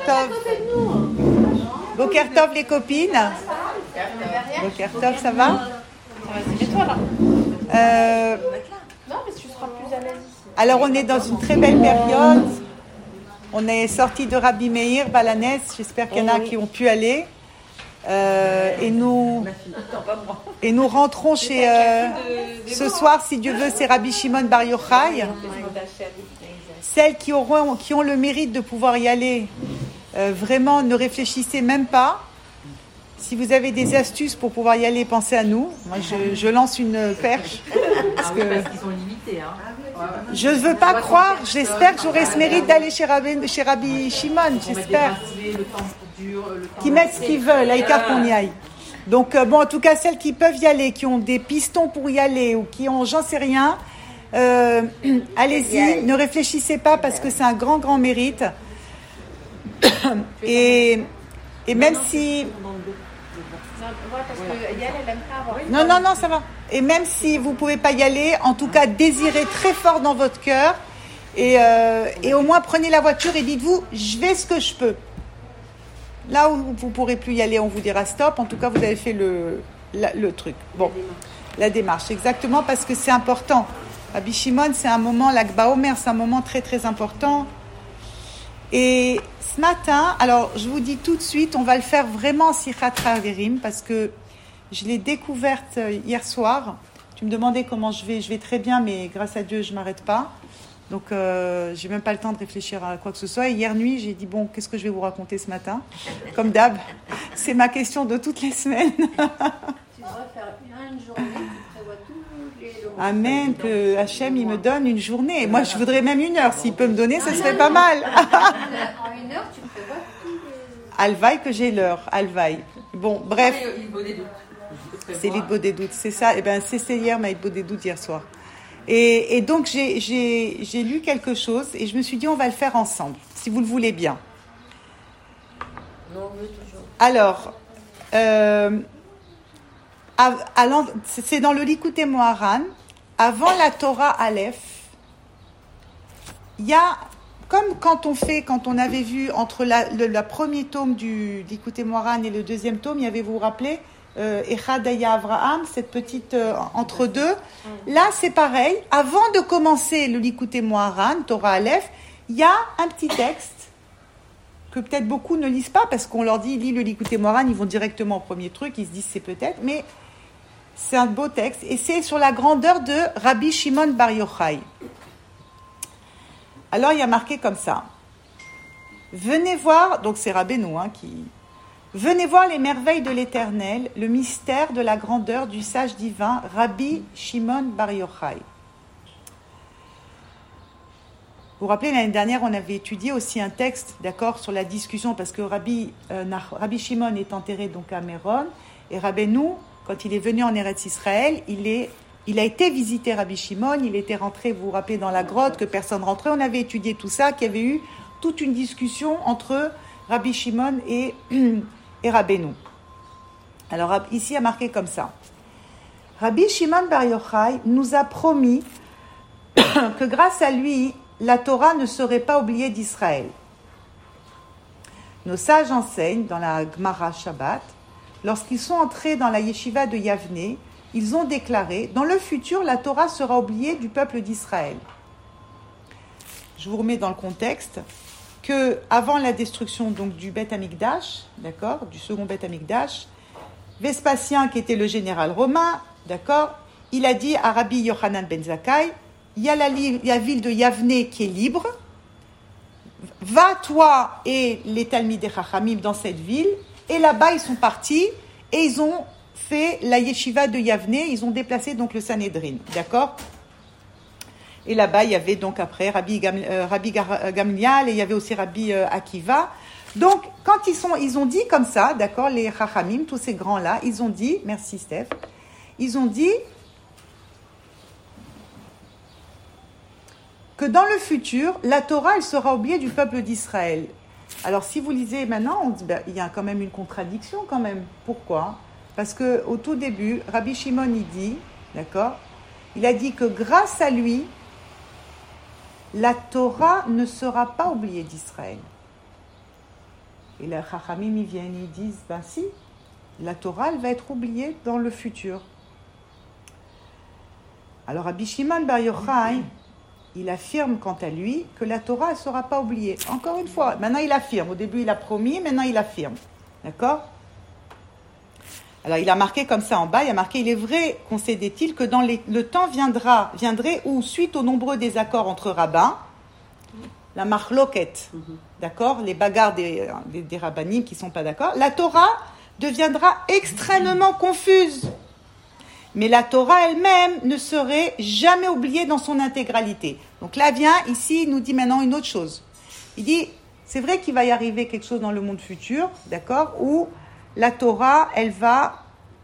Tov. Boker Tov les copines. Boker Tov, ça va? C'est toi là. Non, mais tu seras plus à l'aise ici. Alors on est dans une très belle période. On est sorti de Rabbi Meir Balanès. J'espère qu'il y en a qui ont pu aller. Et nous rentrons chez ce soir, si Dieu veut, c'est Rabbi Shimon Bar Yochai. Celles qui ont le mérite de pouvoir y aller, vraiment ne réfléchissez même pas. Si vous avez des astuces pour pouvoir y aller, pensez à nous. Moi, je lance une perche. Parce qu'ils sont limités. Je ne veux pas croire. J'espère que j'aurai ce mérite d'aller chez Rabbi Shimon. J'espère. Qu'ils mettent ce qu'ils veulent, à l'écart qu'on y aille. Donc, en tout cas, celles qui peuvent y aller, qui ont des pistons pour y aller ou qui ont, j'en sais rien, allez-y. Ne réfléchissez pas parce que c'est un grand, grand mérite. Et même si... Non, ça va. Et même si vous ne pouvez pas y aller, en tout cas, désirez très fort dans votre cœur et au moins prenez la voiture et dites-vous, je vais ce que je peux. Là où vous ne pourrez plus y aller, on vous dira stop. En tout cas, vous avez fait le truc. Bon, la démarche, exactement, parce que c'est important. Rabbi Shimon, c'est un moment, l'Akba Omer, c'est un moment très, très important. Et ce matin, alors je vous dis tout de suite, on va le faire vraiment en Sichat Chaverim parce que je l'ai découverte hier soir. Tu me demandais comment je vais. Je vais très bien, mais grâce à Dieu, je ne m'arrête pas. Donc, j'ai même pas le temps de réfléchir à quoi que ce soit. Et hier nuit, j'ai dit, bon, qu'est-ce que je vais vous raconter ce matin? Comme d'hab, c'est ma question de toutes les semaines. Tu devrais faire une journée qui prévoit tous les jours. Amen, que Hachem, il me donne une journée. Moi, je voudrais même une heure. S'il peut me donner, ça serait pas mal. En une heure, tu prévois tous les... Alvaï que j'ai l'heure, Alvaï. Bon, bref. C'est l'Idbo des doutes, c'est ça. Eh bien, c'est hier ma Idbo des doutes hier soir. Et donc, j'ai lu quelque chose et je me suis dit, on va le faire ensemble, si vous le voulez bien. Non, oui, toujours. Alors, c'est dans le Likutei Moharan, avant la Torah Aleph, il y a, comme quand on avait vu entre le premier tome du Likutei Moharan et le deuxième tome, il y avait, vous vous rappelez, Echad Haya Avraham, cette petite entre deux. Là, c'est pareil. Avant de commencer le Likutei Moharan, Torah Aleph, il y a un petit texte que peut-être beaucoup ne lisent pas parce qu'on leur dit lis le Likutei Moharan, ils vont directement au premier truc, ils se disent c'est peut-être, mais c'est un beau texte et c'est sur la grandeur de Rabbi Shimon Bar Yochai. Alors il y a marqué comme ça. Venez voir, donc c'est Rabbeinu qui... Venez voir les merveilles de l'Éternel, le mystère de la grandeur du sage divin, Rabbi Shimon Bar Yochai. Vous vous rappelez, l'année dernière, on avait étudié aussi un texte, d'accord, sur la discussion, parce que Rabbi Shimon est enterré donc à Méron, et Rabbeinu, quand il est venu en Eretz Israël, il a été visiter Rabbi Shimon, il était rentré, vous vous rappelez, dans la grotte, que personne rentrait, on avait étudié tout ça, qu'il y avait eu toute une discussion entre Rabbi Shimon et Rabbeinu. Alors ici, il y a marqué comme ça. Rabbi Shimon Bar Yochai nous a promis que grâce à lui, la Torah ne serait pas oubliée d'Israël. Nos sages enseignent dans la Gemara Shabbat, lorsqu'ils sont entrés dans la yeshiva de Yavne, ils ont déclaré, dans le futur, la Torah sera oubliée du peuple d'Israël. Je vous remets dans le contexte que avant la destruction donc du Beth Amikdash, d'accord, du second Beth Amikdash, Vespasien, qui était le général romain, d'accord, il a dit à Rabbi Yochanan ben Zakkai, il y a la ville de Yavne qui est libre, va toi et les Talmidei Chachamim dans cette ville, et là-bas ils sont partis et ils ont fait la yeshiva de Yavne, ils ont déplacé donc le Sanhédrin, d'accord. Et là-bas, il y avait donc après Rabbi Gamliel et il y avait aussi Rabbi Akiva. Donc, quand ils ont dit comme ça, d'accord, les Chachamim, tous ces grands-là, ils ont dit, merci Steph, ils ont dit que dans le futur, la Torah, elle sera oubliée du peuple d'Israël. Alors, si vous lisez maintenant, on dit, il y a quand même une contradiction quand même. Pourquoi? Parce qu'au tout début, Rabbi Shimon, il dit, d'accord, il a dit que grâce à lui, la Torah ne sera pas oubliée d'Israël. Et les Chachamim, ils viennent, ils disent, ben si, la Torah, elle va être oubliée dans le futur. Alors, Rabbi Shimon Bar Yochai, il affirme quant à lui que la Torah ne sera pas oubliée. Encore une fois, maintenant il affirme. Au début, il a promis, maintenant il affirme. D'accord ? Alors, il a marqué comme ça en bas, il a marqué « Il est vrai, concédait-il, que le temps viendrait où, suite aux nombreux désaccords entre rabbins, la marloquette, d'accord, les bagarres des rabbinim qui ne sont pas d'accord, la Torah deviendra extrêmement confuse. Mais la Torah elle-même ne serait jamais oubliée dans son intégralité. » Donc là vient, ici, il nous dit maintenant une autre chose. Il dit, c'est vrai qu'il va y arriver quelque chose dans le monde futur, d'accord, où la Torah, elle va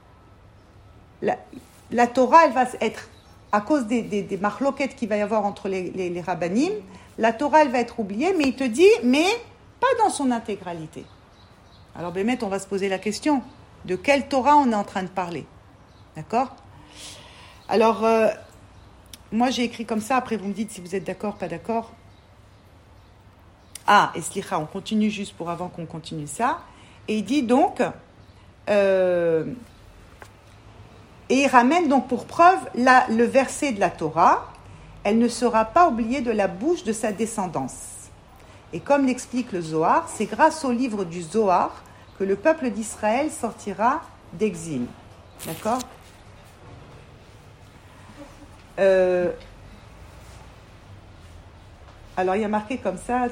être, à cause des marloquettes qu'il va y avoir entre les rabbinim, la Torah, elle va être oubliée, mais il te dit, mais pas dans son intégralité. Alors, Bémet, on va se poser la question, de quelle Torah on est en train de parler? D'accord? Alors, moi, j'ai écrit comme ça, après vous me dites si vous êtes d'accord, pas d'accord. Ah, et Slicha, on continue juste pour avant qu'on continue ça. Et il dit donc, et il ramène donc pour preuve le verset de la Torah, elle ne sera pas oubliée de la bouche de sa descendance. Et comme l'explique le Zohar, c'est grâce au livre du Zohar que le peuple d'Israël sortira d'exil. D'accord ? Alors il y a marqué comme ça,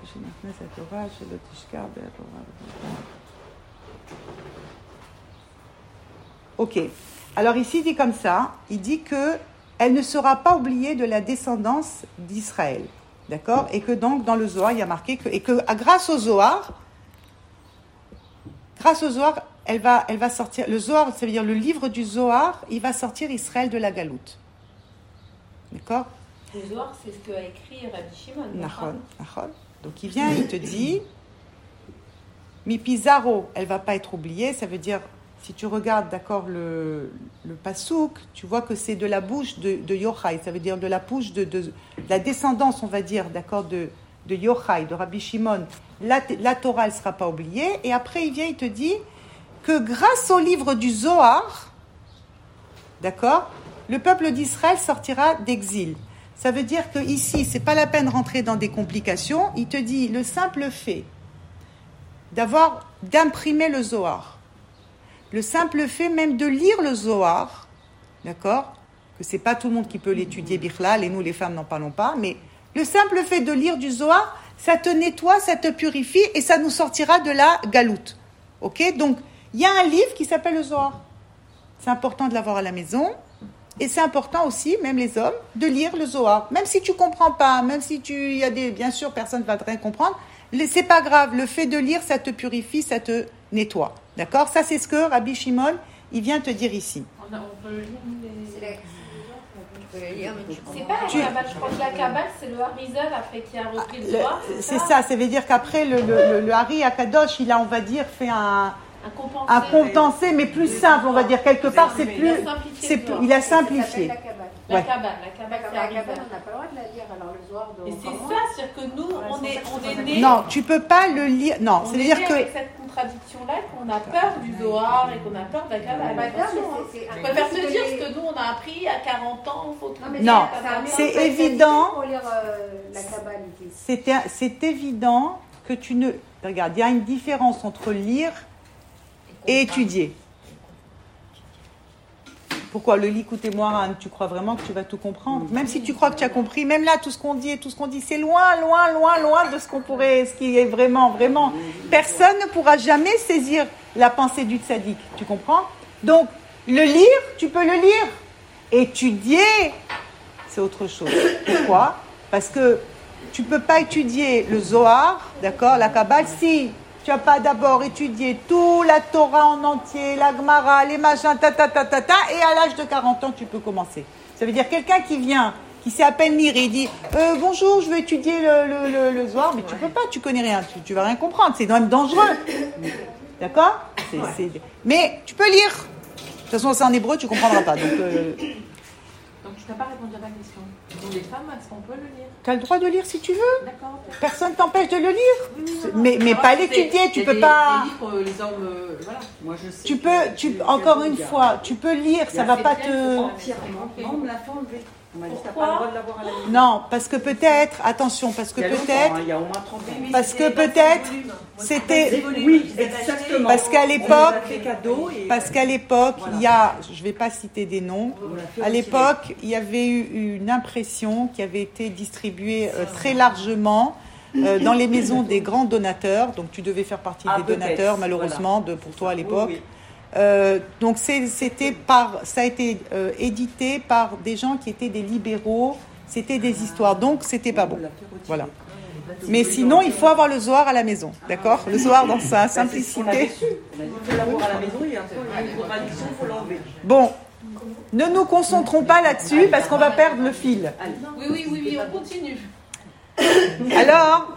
ok. Alors ici il dit comme ça, il dit que elle ne sera pas oubliée de la descendance d'Israël, d'accord ? Et que donc dans le Zohar il y a marqué que grâce au Zohar, elle va sortir. Le Zohar, ça veut dire le livre du Zohar, il va sortir Israël de la galoute. D'accord ? Le Zohar, c'est ce qu'a écrit Rabbi Shimon. Nachon. Donc il vient, il te dit, Mi Pizarro, elle va pas être oubliée. Ça veut dire, si tu regardes, d'accord, le pasouk, tu vois que c'est de la bouche de Yochai. Ça veut dire de la bouche de la descendance, on va dire, d'accord, de Yochai, de Rabbi Shimon. La Torah, elle sera pas oubliée. Et après, il vient, il te dit que grâce au livre du Zohar, d'accord, le peuple d'Israël sortira d'exil. Ça veut dire qu'ici, ce n'est pas la peine de rentrer dans des complications. Il te dit, le simple fait d'imprimer le Zohar, le simple fait même de lire le Zohar, d'accord, que ce n'est pas tout le monde qui peut l'étudier, Bichlal, et nous les femmes n'en parlons pas, mais le simple fait de lire du Zohar, ça te nettoie, ça te purifie, et ça nous sortira de la galoute. Ok ? Donc, il y a un livre qui s'appelle le Zohar. C'est important de l'avoir à la maison. Et c'est important aussi, même les hommes, de lire le Zohar. Même si tu comprends pas, même si bien sûr, personne ne va rien comprendre, c'est pas grave. Le fait de lire, ça te purifie, ça te nettoie. D'accord ? Ça, c'est ce que Rabbi Shimon, il vient te dire ici. On peut le lire, C'est pas la Kabbale, je crois que la Kabbale, c'est le Harizal après qui a repris le Zohar. C'est ça veut dire qu'après, le Hari Akadosh, il a, on va dire, fait un condensé, mais plus simple, on va dire. Quelque part, c'est plus... Il a simplifié. La Kabbale, on n'a pas le droit de la lire, alors le Zohar. Et c'est ça, c'est-à-dire que nous, on est nés... Non, tu peux pas le lire... Non, c'est-à-dire que... avec cette contradiction-là, qu'on a peur du Zohar et qu'on a peur de la Kabbale. Je préfère te dire ce que nous, on a appris à 40 ans. Non, c'est évident... Pour lire la Kabbale. C'est évident que tu ne... Regarde, il y a une différence entre lire et étudier. Pourquoi le likuté moharan, tu crois vraiment que tu vas tout comprendre? Même si tu crois que tu as compris, même là, tout ce qu'on dit, c'est loin de ce qui est vraiment. Personne ne pourra jamais saisir la pensée du tzaddik, tu comprends? Donc, le lire, tu peux le lire. Étudier, c'est autre chose. Pourquoi? Parce que tu ne peux pas étudier le Zohar, d'accord, la Kabbale, si tu n'as pas d'abord étudié tout la Torah en entier, la Gemara, les machins, et à l'âge de 40 ans, tu peux commencer. Ça veut dire quelqu'un qui vient, qui sait à peine lire et il dit « Bonjour, je veux étudier le Zohar », mais tu ne peux pas, tu ne connais rien, tu ne vas rien comprendre, c'est quand même dangereux. D'accord ? Mais tu peux lire. De toute façon, c'est en hébreu, tu ne comprendras pas. Donc, Tu n'as pas répondu à ma question. Pour les femmes, est-ce qu'on peut le lire? Tu as le droit de lire si tu veux. D'accord. Personne t'empêche de le lire. Oui, Mais pas l'étudier, tu peux pas. Les livres, les hommes, voilà. Moi, je sais Tu peux, encore une fois, tu peux lire, ça va pas te. Entièrement. Non, on me l'a fait enlever. On m'a dit t'as pas le droit de l'avoir à la maison. Non, parce que peut-être, attention, parce que Il y a longtemps, peut-être, hein, il y a au moins 30 ans. parce que peut-être, c'était. Oui, exactement. Parce qu'à On l'époque, nous a fait cadeau et- parce qu'à l'époque, il y a, je vais pas citer des noms, on l'a fait à retirer. l'époque, il y avait eu une impression qui avait été distribuée très largement dans les maisons des grands donateurs. Donc tu devais faire partie des peut-être, donateurs, malheureusement, pour toi à l'époque. Oui, oui. Donc ça a été édité par des gens qui étaient des libéraux. C'était des histoires, donc c'était pas bon. On l'a fait retirer. Voilà. Mais sinon, il faut avoir le zohar à la maison, d'accord? Le zohar dans sa C'est ce qu'on avait simplicité. su. On a dit il faut l'avoir à la maison, il y a une contradiction, il faut l'enlever. Bon, ne nous concentrons pas là-dessus parce qu'on va perdre le fil. Oui, on continue. Alors,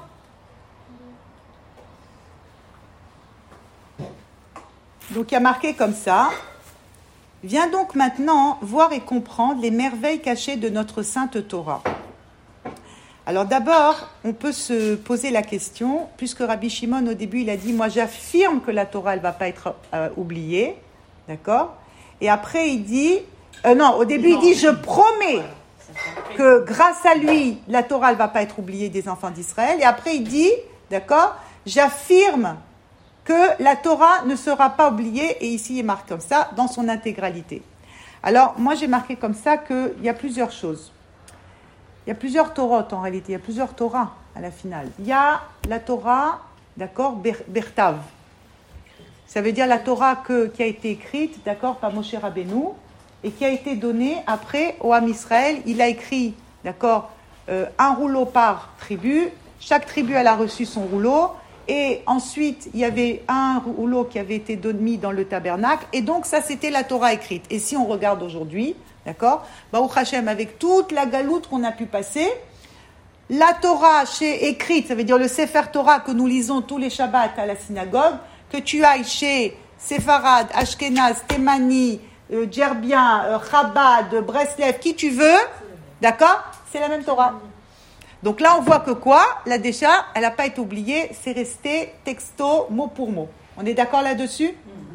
donc il y a marqué comme ça. Viens donc maintenant voir et comprendre les merveilles cachées de notre sainte Torah. Alors d'abord, on peut se poser la question, puisque Rabbi Shimon au début il a dit, moi j'affirme que la Torah elle va pas être oubliée, d'accord? Et après il dit, au début il dit, je promets que grâce à lui la Torah elle va pas être oubliée des enfants d'Israël. Et après il dit, d'accord, j'affirme que la Torah ne sera pas oubliée, et ici il marque comme ça, dans son intégralité. Alors, moi j'ai marqué comme ça qu'il y a plusieurs choses. Il y a plusieurs Torotes en réalité, il y a plusieurs Torahs à la finale. Il y a la Torah, d'accord, Bertav. Ça veut dire la Torah qui a été écrite, d'accord, par Moshe Rabbeinu, et qui a été donnée après au Ham Israël. Il a écrit, d'accord, un rouleau par tribu. Chaque tribu elle a reçu son rouleau. Et ensuite, il y avait un rouleau qui avait été mis dans le tabernacle. Et donc, ça, c'était la Torah écrite. Et si on regarde aujourd'hui, d'accord, Baruch Hashem, avec toute la galoute qu'on a pu passer, la Torah écrite, ça veut dire le Sefer Torah que nous lisons tous les Shabbats à la synagogue, que tu ailles chez Sepharad, Ashkenaz, Temani, Djerbien, Chabad, Breslev, qui tu veux, d'accord, c'est la même Torah. Donc là, on voit que quoi? La Décha, elle n'a pas été oubliée, c'est resté texto, mot pour mot. On est d'accord là-dessus?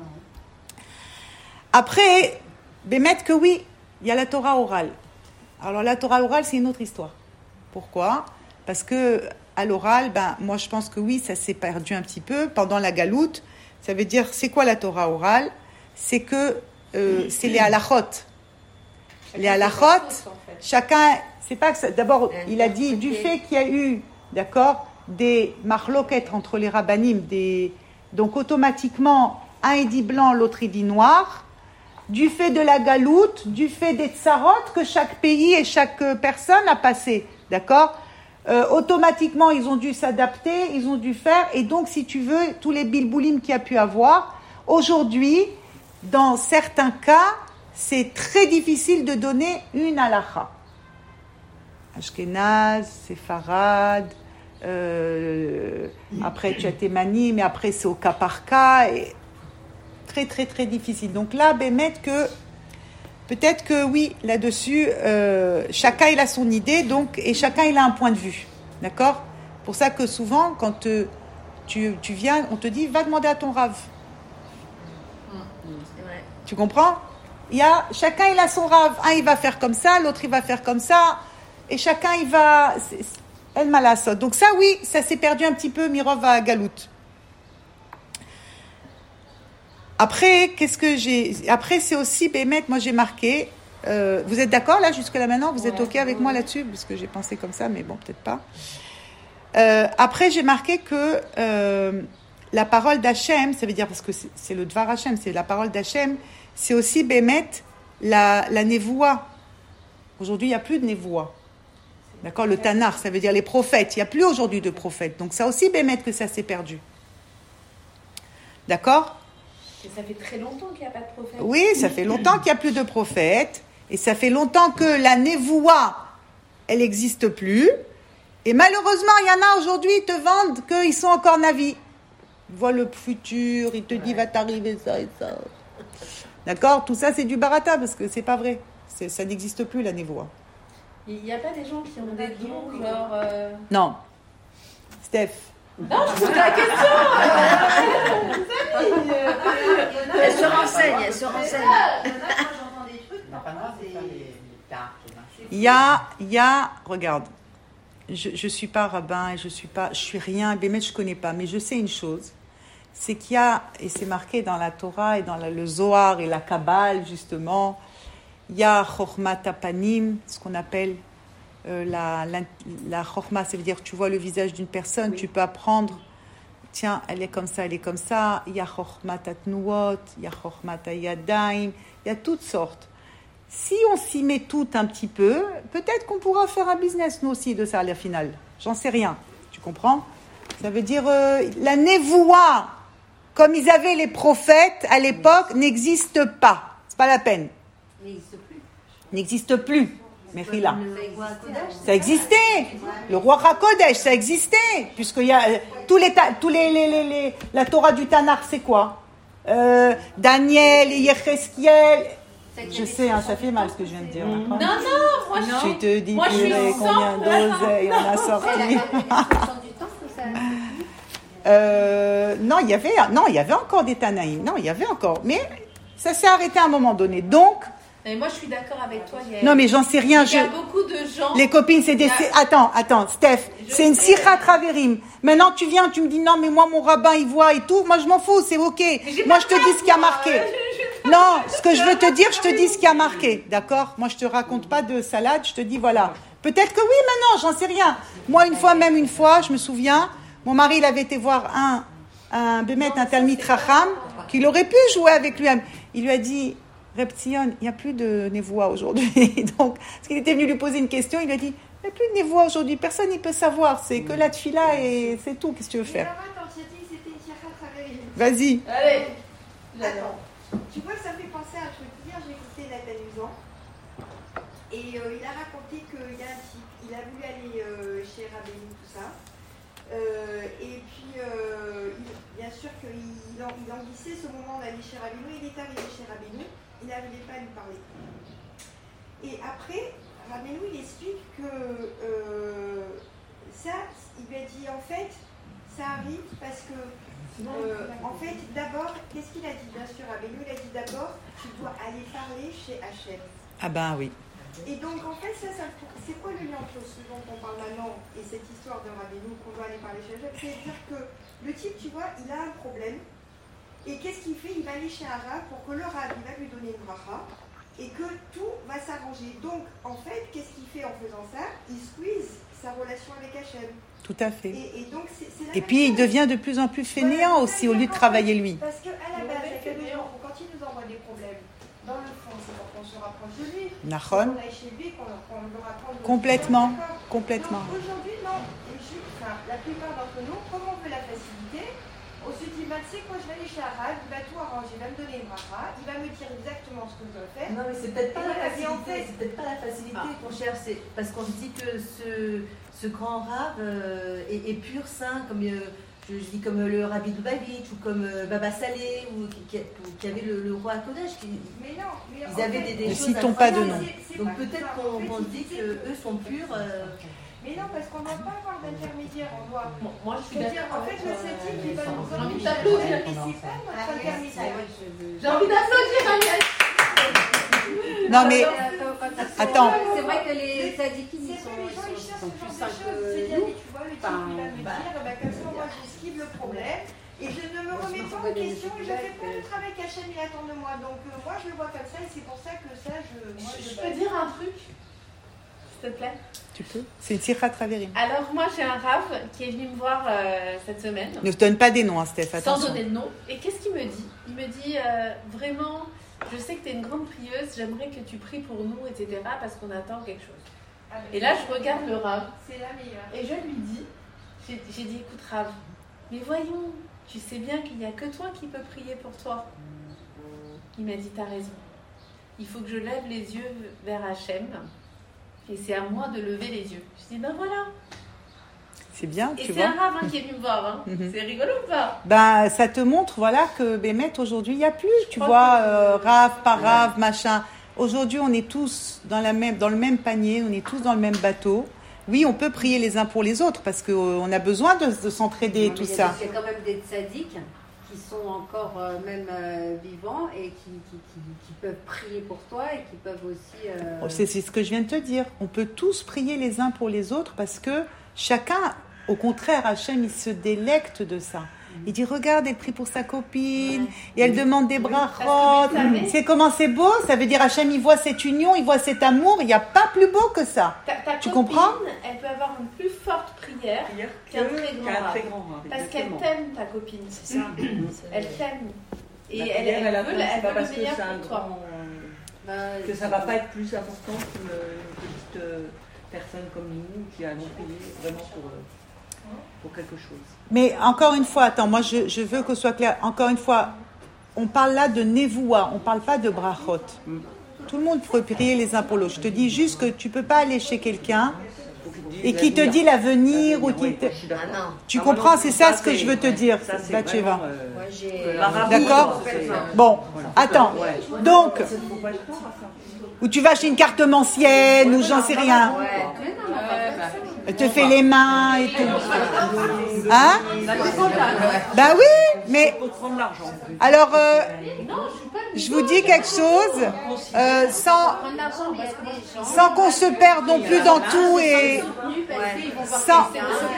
Après, bémet que oui, il y a la Torah orale. Alors la Torah orale, c'est une autre histoire. Pourquoi? Parce que à l'oral, moi je pense que oui, ça s'est perdu un petit peu pendant la galoute. Ça veut dire, c'est quoi la Torah orale? C'est que c'est les halachot. Les halachot, chacun... C'est pas que ça, d'abord, il a dit du fait qu'il y a eu, d'accord, des marloquettes entre les rabbanim, donc automatiquement, un est dit blanc, l'autre est dit noir, du fait de la galoute, du fait des tsarot que chaque pays et chaque personne a passé, d'accord, automatiquement, ils ont dû s'adapter, ils ont dû faire, et donc, si tu veux, tous les bilboulim qu'il y a pu avoir, aujourd'hui, dans certains cas, c'est très difficile de donner une halakha. Ashkenaz, Sepharad, après tu as Temani, mais après c'est au cas par cas, et très très très difficile. Donc là, que peut-être que oui, là-dessus, chacun il a son idée, donc, et chacun il a un point de vue, d'accord? Pour ça que souvent, quand tu viens, on te dit, va demander à ton rav. Tu comprends? Chacun il a son rav, un il va faire comme ça, l'autre il va faire comme ça. Et chacun, il va... El Malasot. Donc ça, oui, ça s'est perdu un petit peu, Mirov à Galoute. Après, Après, c'est aussi, Bémet, moi j'ai marqué... vous êtes d'accord, là, jusque-là maintenant? Vous êtes OK avec moi là-dessus? Parce que j'ai pensé comme ça, mais bon, peut-être pas. Après, j'ai marqué que la parole d'Hachem, ça veut dire, parce que c'est le Dvar Hachem, c'est la parole d'Hachem, c'est aussi, Bémet, la Nevoua. Aujourd'hui, il n'y a plus de Nevoua. D'accord, le Tanakh, ça veut dire les prophètes. Il n'y a plus aujourd'hui de prophètes. Donc ça aussi, bémet que ça s'est perdu. D'accord? Et ça fait très longtemps qu'il n'y a pas de prophètes. Oui, ça fait longtemps qu'il n'y a plus de prophètes. Et ça fait longtemps que la Nevoua, elle n'existe plus. Et malheureusement, il y en a aujourd'hui, ils te vendent qu'ils sont encore navis. Ils voient le futur, ils te disent, va t'arriver ça et ça. D'accord? Tout ça, c'est du barata, parce que c'est pas vrai. Ça n'existe plus, la névoie. Il n'y a pas des gens qui ont des dons, genre... Non. Steph. Non, je pose la question. Elle se renseigne, elle se renseigne. J'entends des trucs, Il y a, regarde, je suis pas rabbin et je suis rien, Bémet, je connais pas, mais je sais une chose, c'est qu'il y a, et c'est marqué dans la Torah et dans le Zohar et la Kabbale justement, il y a Chokhmat Apanim, ce qu'on appelle la Chokhma, ça veut dire tu vois le visage d'une personne, oui. Tu peux apprendre, tiens, elle est comme ça, il y a Chokhmat Atnuot, il y a Chokhmat Ayadaim, il y a toutes sortes. Si on s'y met tout un petit peu, peut-être qu'on pourra faire un business, nous aussi, de ça à la finale. J'en sais rien, tu comprends? Ça veut dire, la névoie, comme ils avaient les prophètes à l'époque, n'existe pas. C'est pas la peine. N'existe plus. Mérila. Ça existait. Le roi HaKodesh, ça existait. Puisqu'il y a la Torah du Tanakh, c'est quoi? Daniel, Yechesquiel. Je sais, hein, ça fait mal ce que je viens de dire. Non, moi je Tu te dis moi, je suis combien d'oseilles on a sorti. Non, il y avait encore des Tanaïm. Non, il y avait encore. Mais ça s'est arrêté à un moment donné. Donc. Mais moi, je suis d'accord avec toi. Non, mais j'en sais rien. Il y a beaucoup de gens. Les copines, c'est des. Attends, Steph. C'est une Sichat Raverim. Maintenant, tu viens, tu me dis non, mais moi, mon rabbin, il voit et tout. Moi, je m'en fous, c'est ok. Moi, je te dis ce qui a marqué. Non, ce que je veux te dire, je te dis ce qui a marqué. D'accord? Moi, je te raconte pas de salade. Je te dis voilà. Peut-être que oui, maintenant, j'en sais rien. Moi, une fois, je me souviens, mon mari, il avait été voir un Talmid Chacham, qu'il aurait pu jouer avec lui. Il lui a dit. Reption, il n'y a plus de névoie aujourd'hui. Donc, parce qu'il était venu lui poser une question, il lui a dit, il n'y a plus de névoie aujourd'hui, personne n'y peut savoir, c'est que la tfila et c'est tout, qu'est-ce que tu veux faire? Vas-y. Allez. Attends, tu vois, ça me fait penser à un truc. Hier, j'ai écouté Nathan Usan, et il a raconté qu'il y a un type, il a voulu aller chez Rabbeinu, tout ça, et puis, bien sûr qu'il languissait ce moment d'aller chez Rabbeinu, il est arrivé chez Rabbeinu, il n'arrivait pas à lui parler. Et après, Rabbeinu, il explique que ça, il lui a dit, en fait, ça arrive parce que, en fait, d'abord, qu'est-ce qu'il a dit? Bien sûr, Rabbeinu, il a dit d'abord, tu dois aller parler chez Hachem. Ah ben oui. Et donc, en fait, c'est quoi le lien entre ce dont on parle maintenant et cette histoire de Rabbeinu qu'on doit aller parler chez Hachem? C'est-à-dire que le type, tu vois, il a un problème. Et qu'est-ce qu'il fait? Il va aller chez un rab pour que le rab il va lui donner une bracha et que tout va s'arranger. Donc, en fait, qu'est-ce qu'il fait en faisant ça? Il squeeze sa relation avec Hachem. Tout à fait. Et donc, c'est et puis, il devient de plus en plus fainéant aussi, au lieu de travailler lui. Parce qu'à la base, il y a des gens, quand il nous envoie des problèmes, dans le fond, c'est pour qu'on se rapproche de lui. Nahon. Qu'on aille chez lui, qu'on le raconte. Complètement. Non, aujourd'hui, non. La plupart d'entre nous, comme on veut la facilité, on se dit, tu sais quoi, je vais aller chez Arad, il va tout arranger, il va me donner une bracha, il va me dire exactement ce que je dois faire. Non, mais c'est peut-être pas la facilité, c'est peut-être pas la facilité qu'on cherche, c'est parce qu'on se dit que ce grand rave est pur saint, comme je dis comme le Rabbi Lubavitch ou comme Baba Salé ou qui avait le roi Kodesh. Mais non, ils avaient des choses. Ne citons pas de nom. Donc peut-être qu'on se dit qu'eux sont purs. Mais non, parce qu'on ne doit pas avoir d'intermédiaire, on doit. Moi, je suis d'accord. En fait, le setting, il va nous envie d'applaudir. J'ai envie d'applaudir, Non, mais. Attends. C'est vrai que les tzadikim, ils sont plus sains que nous. Tu vois, le type, il va me dire, comme ça, moi, j'esquive le problème. Et je ne me remets pas en question et je ne fais pas le travail qu'Hachem il attend de moi. Donc, moi, je le vois comme ça et c'est pour ça que ça, je peux dire un truc, s'il te plaît? Tu peux. C'est une Sichat Raverim. Alors, moi, j'ai un rave qui est venu me voir cette semaine. Ne donne pas des noms, hein, Steph, attention. Sans donner de nom. Et qu'est-ce qu'il me dit? Il me dit, vraiment, je sais que tu es une grande prieuse, j'aimerais que tu pries pour nous, etc. parce qu'on attend quelque chose. Et là, je regarde le rave. C'est la meilleure. Et je lui dis, j'ai dit, écoute, rave, mais voyons, tu sais bien qu'il n'y a que toi qui peux prier pour toi. Il m'a dit, t'as raison. Il faut que je lève les yeux vers Hachem. Et c'est à moi de lever les yeux. Je dis, ben voilà. C'est bien, tu vois. Et c'est un rave qui est venu me voir. Hein. C'est rigolo ou pas? Ben, ça te montre, voilà, que Bémet, aujourd'hui, il n'y a plus, tu vois, rave, pas rave, machin. aujourd'hui on est tous dans le même panier, on est tous dans le même bateau. Oui, on peut prier les uns pour les autres parce qu'on a besoin de s'entraider et tout ça. Il y a quand même des tzadiks qui sont encore même vivants et qui peuvent prier pour toi et qui peuvent aussi... C'est ce que je viens de te dire. On peut tous prier les uns pour les autres parce que chacun, au contraire, Hachem, il se délecte de ça. Il dit, regarde, elle prie pour sa copine et elle demande des brachot. C'est comment c'est beau. Ça veut dire Hachem, il voit cette union, il voit cet amour. Il n'y a pas plus beau que ça. Ta tu copine, comprends? Elle peut avoir une plus forte prière qu'un très grand rave. Parce qu'elle t'aime, ta copine. C'est ça. Elle t'aime. Et elle veut parce le que meilleur c'est un pour toi. que ça ne va pas être plus important qu'une petite personne comme nous qui allons prier vraiment pour quelque chose. Mais encore une fois, attends, moi je veux que ce soit clair. Encore une fois, on parle là de nevoua, on ne parle pas de brachot. Tout le monde peut prier les uns pour l'autre. Je te dis juste que tu ne peux pas aller chez quelqu'un et qui te dit l'avenir ou qui te... Tu comprends, c'est ça ce que je veux te dire, Batsheva. D'accord? Bon, attends. Donc, ou tu vas chez une cartomancienne ou j'en sais rien. Elle te fait les mains et tout. Hein? Ben oui, mais... Alors, je vous dis quelque chose, sans qu'on se perde non plus dans tout et... Sans...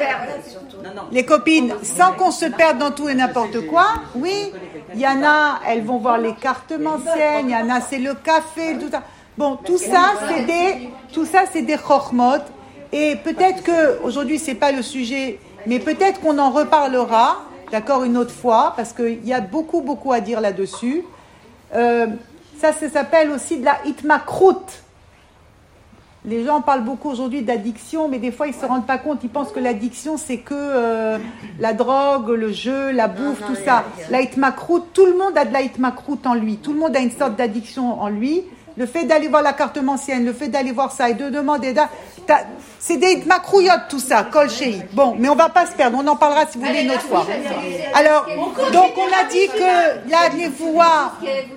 Les copines, sans qu'on se perde dans tout et n'importe quoi, oui, il y en a, elles vont voir les cartomanciennes, il y en a, c'est le café, tout ça. Bon, tout ça, c'est des chormot. Et peut-être que aujourd'hui c'est pas le sujet, mais peut-être qu'on en reparlera, d'accord, une autre fois, parce qu'il y a beaucoup à dire là-dessus. Ça s'appelle aussi de la hitmakrout. Les gens parlent beaucoup aujourd'hui d'addiction, mais des fois ils se rendent pas compte. Ils pensent que l'addiction c'est que la drogue, le jeu, la bouffe, tout ça. La hitmakrout, tout le monde a de la hitmakrout en lui. Tout le monde a une sorte d'addiction en lui. Le fait d'aller voir la cartomancienne, le fait d'aller voir ça et de demander... C'est des macrouillottes tout ça, kol shei. Bon, mais on va pas se perdre, on en parlera si vous voulez une autre fois. Alors, donc on a dit que la névoua...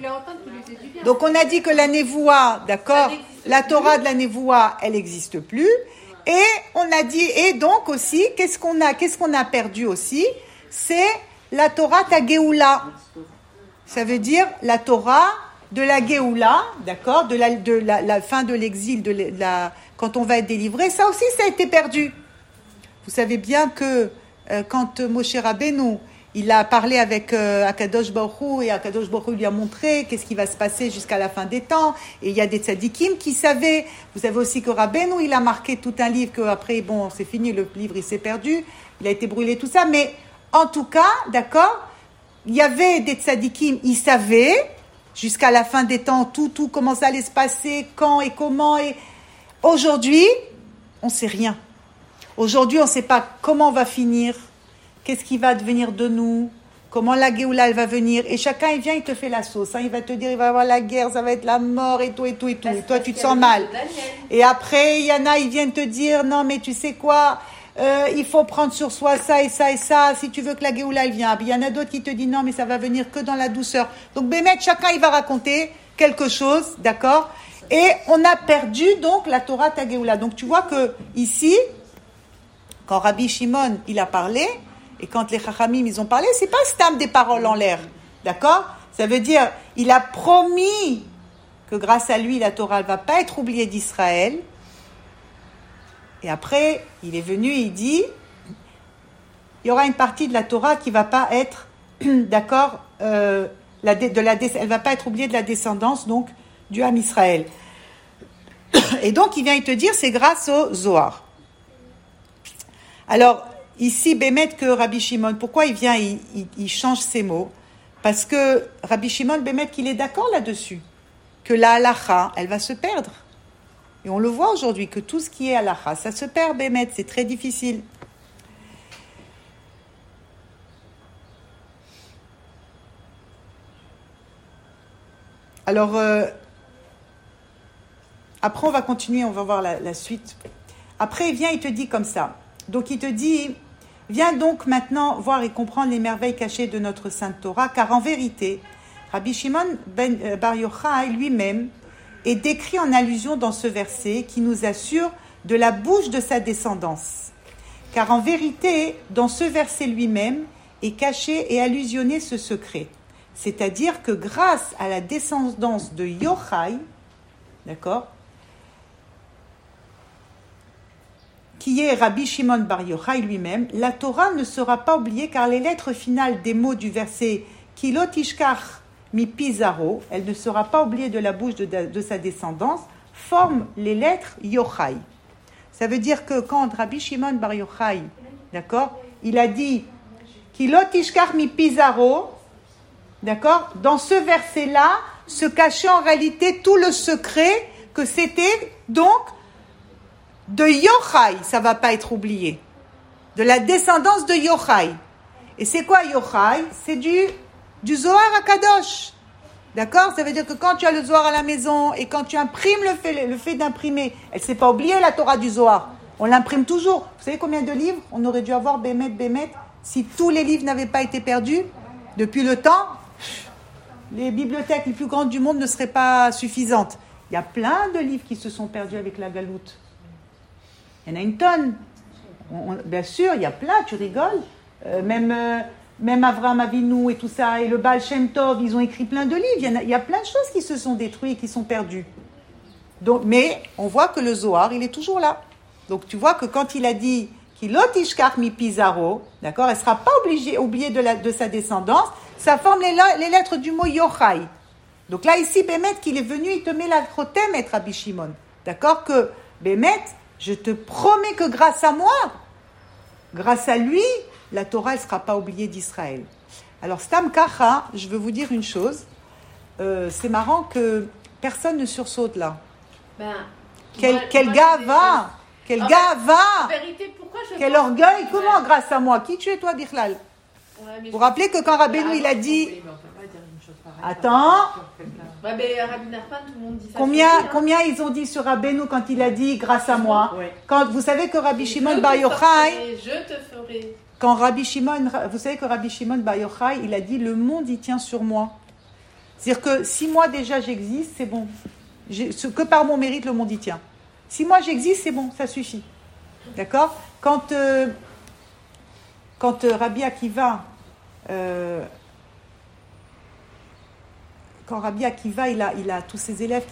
Donc on a dit que la névoua, d'accord, la Torah de la névoua, elle n'existe plus. Et on a dit, et donc aussi, qu'est-ce qu'on a perdu aussi? C'est la Torah ta Géoula. Ça veut dire la Torah de la Géoula, d'accord, de la fin de l'exil, quand on va être délivré, ça aussi, ça a été perdu. Vous savez bien que quand Moshe Rabbeinu, il a parlé avec Akadosh Baruch Hu, et Akadosh Baruch Hu lui a montré qu'est-ce qui va se passer jusqu'à la fin des temps, et il y a des tzadikim qui savaient. Vous savez aussi que Rabbeinu, il a marqué tout un livre, qu'après, bon, c'est fini, le livre, il s'est perdu, il a été brûlé, tout ça, mais en tout cas, d'accord, il y avait des tzadikim, ils savaient, jusqu'à la fin des temps, tout comment ça allait se passer, quand et comment. Et aujourd'hui, on ne sait rien. Aujourd'hui, on ne sait pas comment on va finir, qu'est-ce qui va devenir de nous, comment la Géoula, elle va venir. Et chacun, il vient, il te fait la sauce. Hein. Il va te dire, il va y avoir la guerre, ça va être la mort et tout. Et toi, tu te sens mal. Et après, il y en a, ils viennent te dire, non, mais tu sais quoi, il faut prendre sur soi ça et ça et ça, si tu veux que la Géoula, elle vienne. Il y en a d'autres qui te disent, non, mais ça va venir que dans la douceur. Donc, Bémet, chacun, il va raconter quelque chose, d'accord? Et on a perdu, donc, la Torah ta Géoula. Donc, tu vois que ici, quand Rabbi Shimon, il a parlé, et quand les Chachamim, ils ont parlé, c'est pas stam des paroles en l'air, d'accord? Ça veut dire, il a promis que grâce à lui, la Torah ne va pas être oubliée d'Israël. Et après, il est venu, il dit, il y aura une partie de la Torah qui ne va pas être, d'accord, elle ne va pas être oubliée de la descendance, donc, du Ham Israël. Et donc, il vient te dire, c'est grâce au Zohar. Alors, ici, Bémet, que Rabbi Shimon, pourquoi il vient, il change ses mots? Parce que Rabbi Shimon, Bémet, qu'il est d'accord là-dessus, que la halacha, elle va se perdre. Et on le voit aujourd'hui, que tout ce qui est halacha, ça se perd, Bémet, c'est très difficile. Alors, après on va continuer, on va voir la suite. Après, il vient, il te dit comme ça. Donc, il te dit, viens donc maintenant voir et comprendre les merveilles cachées de notre Sainte Torah, car en vérité, Rabbi Shimon ben Bar Yochai lui-même, est décrit en allusion dans ce verset qui nous assure de la bouche de sa descendance. Car en vérité, dans ce verset lui-même est caché et allusionné ce secret. C'est-à-dire que grâce à la descendance de Yochai, d'accord, qui est Rabbi Shimon Bar Yochai lui-même, la Torah ne sera pas oubliée car les lettres finales des mots du verset Ki lo tishkach mi pi zaro, elle ne sera pas oubliée de la bouche de sa descendance, forment les lettres Yochai. Ça veut dire que quand Rabbi Shimon Bar Yochai, d'accord, il a dit Ki lo tishkach mi pi zaro, d'accord, dans ce verset-là se cachait en réalité tout le secret que c'était donc de Yochai, ça ne va pas être oublié, de la descendance de Yochai. Et c'est quoi Yochai? C'est du Zohar HaKadosh. D'accord? Ça veut dire que quand tu as le Zohar à la maison et quand tu imprimes le fait d'imprimer, elle ne s'est pas oubliée la Torah du Zohar. On l'imprime toujours. Vous savez combien de livres on aurait dû avoir, Bémet, si tous les livres n'avaient pas été perdus depuis le temps? Les bibliothèques les plus grandes du monde ne seraient pas suffisantes. Il y a plein de livres qui se sont perdus avec la galoute. Il y en a une tonne. Bien sûr, il y a plein, tu rigoles. Même Avraham Avinu et tout ça, et le Baal Shem Tov, ils ont écrit plein de livres. Il y a plein de choses qui se sont détruites et qui sont perdues. Donc, mais on voit que le Zohar, il est toujours là. Donc tu vois que quand il a dit Ki lo tishkach mi pi zaro, d'accord, elle ne sera pas oubliée de sa descendance, ça forme les lettres du mot Yochai. Donc là, ici, Bémet, qu'il est venu, il te met la chotem, et Rabbi Shimon. D'accord, que Bémet, je te promets que grâce à moi, grâce à lui, la Torah ne sera pas oubliée d'Israël. Alors, Stam Kacha, je veux vous dire une chose. C'est marrant que personne ne sursaute là. Quel gars va! Quel gars va! Quel orgueil! Comment grâce à moi? Qui tu es toi, Bichlal? Vous vous rappelez que quand Rabbeinu il a dit... Attends. Rabbi Nachman, tout le monde dit ça. Combien ils ont dit sur Rabbeinu quand il a dit grâce à moi? Quand vous savez que Rabbi Shimon Bar Yochai... Je te ferai. Quand vous savez que Rabbi Shimon Bar Yochai, il a dit le monde il tient sur moi. C'est-à-dire que si moi déjà j'existe, c'est bon. Que par mon mérite le monde y tient. Si moi j'existe, c'est bon, ça suffit. D'accord? Quand Rabbi Akiva, il a tous ses élèves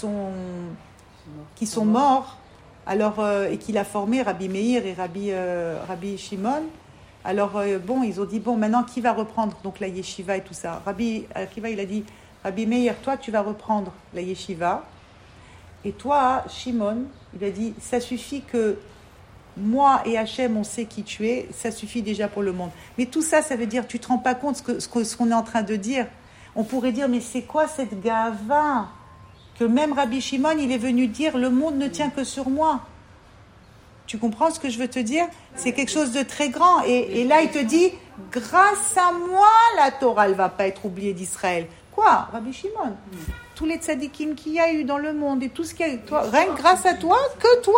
qui sont morts, alors et qu'il a formé Rabbi Meir et Rabbi Shimon. Alors ils ont dit maintenant qui va reprendre donc la yeshiva et tout ça. Rabbi Akiva il a dit Rabbi Meir, toi tu vas reprendre la yeshiva et toi Shimon, il a dit ça suffit que moi et Hachem, on sait qui tu es, ça suffit déjà pour le monde. Mais tout ça, ça veut dire, tu ne te rends pas compte ce qu'on est en train de dire. On pourrait dire, mais c'est quoi cette gava? Que même Rabbi Shimon, il est venu dire, le monde ne tient que sur moi. Tu comprends ce que je veux te dire? C'est quelque chose de très grand. Et là, il te dit, grâce à moi, la Torah, elle ne va pas être oubliée d'Israël. Quoi? Rabbi Shimon? Tous les tzadikim qu'il y a eu dans le monde et tout ce qu'il y a eu, toi, rien que grâce à toi, que toi?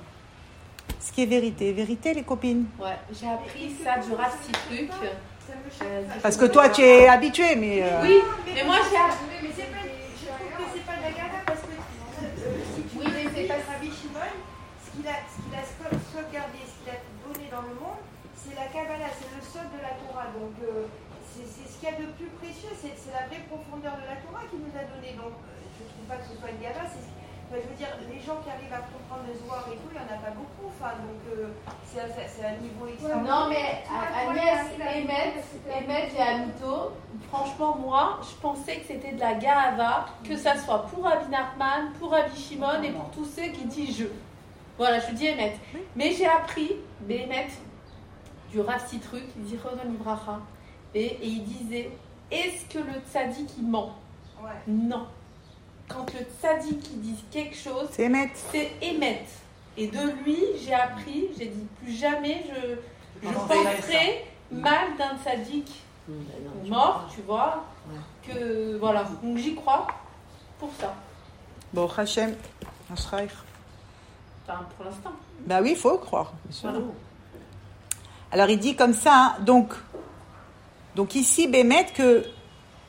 Ce qui est vérité, les copines. Ouais, j'ai appris ça du Rav Sitruk. Parce que toi, tu es habituée, mais... Oui, mais moi, j'ai appris... Mais je trouve que c'est pas de la gala, parce que si tu veux pas Rabbi Shimon, ce qu'il a sauvegardé, ce qu'il a donné dans le monde, c'est la Kabbalah, c'est le sol de la Torah. Donc, c'est ce qu'il y a de plus précieux, c'est la vraie profondeur de la Torah qu'il nous a donné. Donc, je ne trouve pas que ce soit une gala, je veux dire, les gens qui arrivent à comprendre le Zohar et tout, il n'y en a pas beaucoup. Donc, c'est un niveau extraordinaire. Non, mais Agnès, Emet et Amito, franchement, moi, je pensais que c'était de la Gahava, que ça soit pour Rabbi Nachman, pour Rabbi Shimon et pour tous ceux qui disent je. Voilà, je dis Emet. Mais j'ai appris, Emet, du Rav Sitruk, il dit Rodon Ibracha, et il disait est-ce que le tzaddik il ment? Non. Quand le tzaddik dit quelque chose, c'est émettre. Et de lui, j'ai appris, j'ai dit plus jamais je penserai mal d'un tzaddik mort, tu vois, que voilà. Donc j'y crois pour ça. Bon, Hachem, Ashraïch. Enfin, pour l'instant. Bah oui, il faut croire. Voilà. Alors il dit comme ça, hein, donc ici, Bémet, que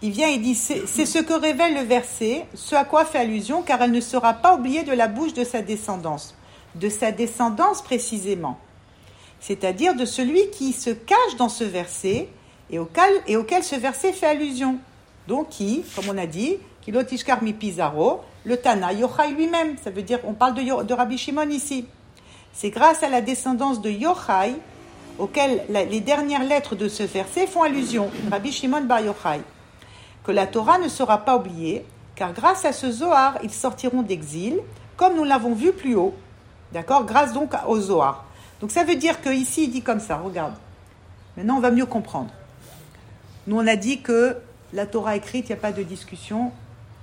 il vient et dit, c'est ce que révèle le verset, ce à quoi fait allusion, car elle ne sera pas oubliée de la bouche de sa descendance. De sa descendance précisément. C'est-à-dire de celui qui se cache dans ce verset et auquel ce verset fait allusion. Donc qui, comme on a dit, qui l'otishkar mi Pizarro, le Tana Yochai lui-même. Ça veut dire, on parle de Rabbi Shimon ici. C'est grâce à la descendance de Yochai, auquel les dernières lettres de ce verset font allusion, Rabbi Shimon bar Yochai, que la Torah ne sera pas oubliée, car grâce à ce Zohar, ils sortiront d'exil, comme nous l'avons vu plus haut. D'accord ? Grâce donc au Zohar. Donc ça veut dire qu'ici, il dit comme ça, regarde. Maintenant, on va mieux comprendre. Nous, on a dit que la Torah écrite, il n'y a pas de discussion. D'accord ?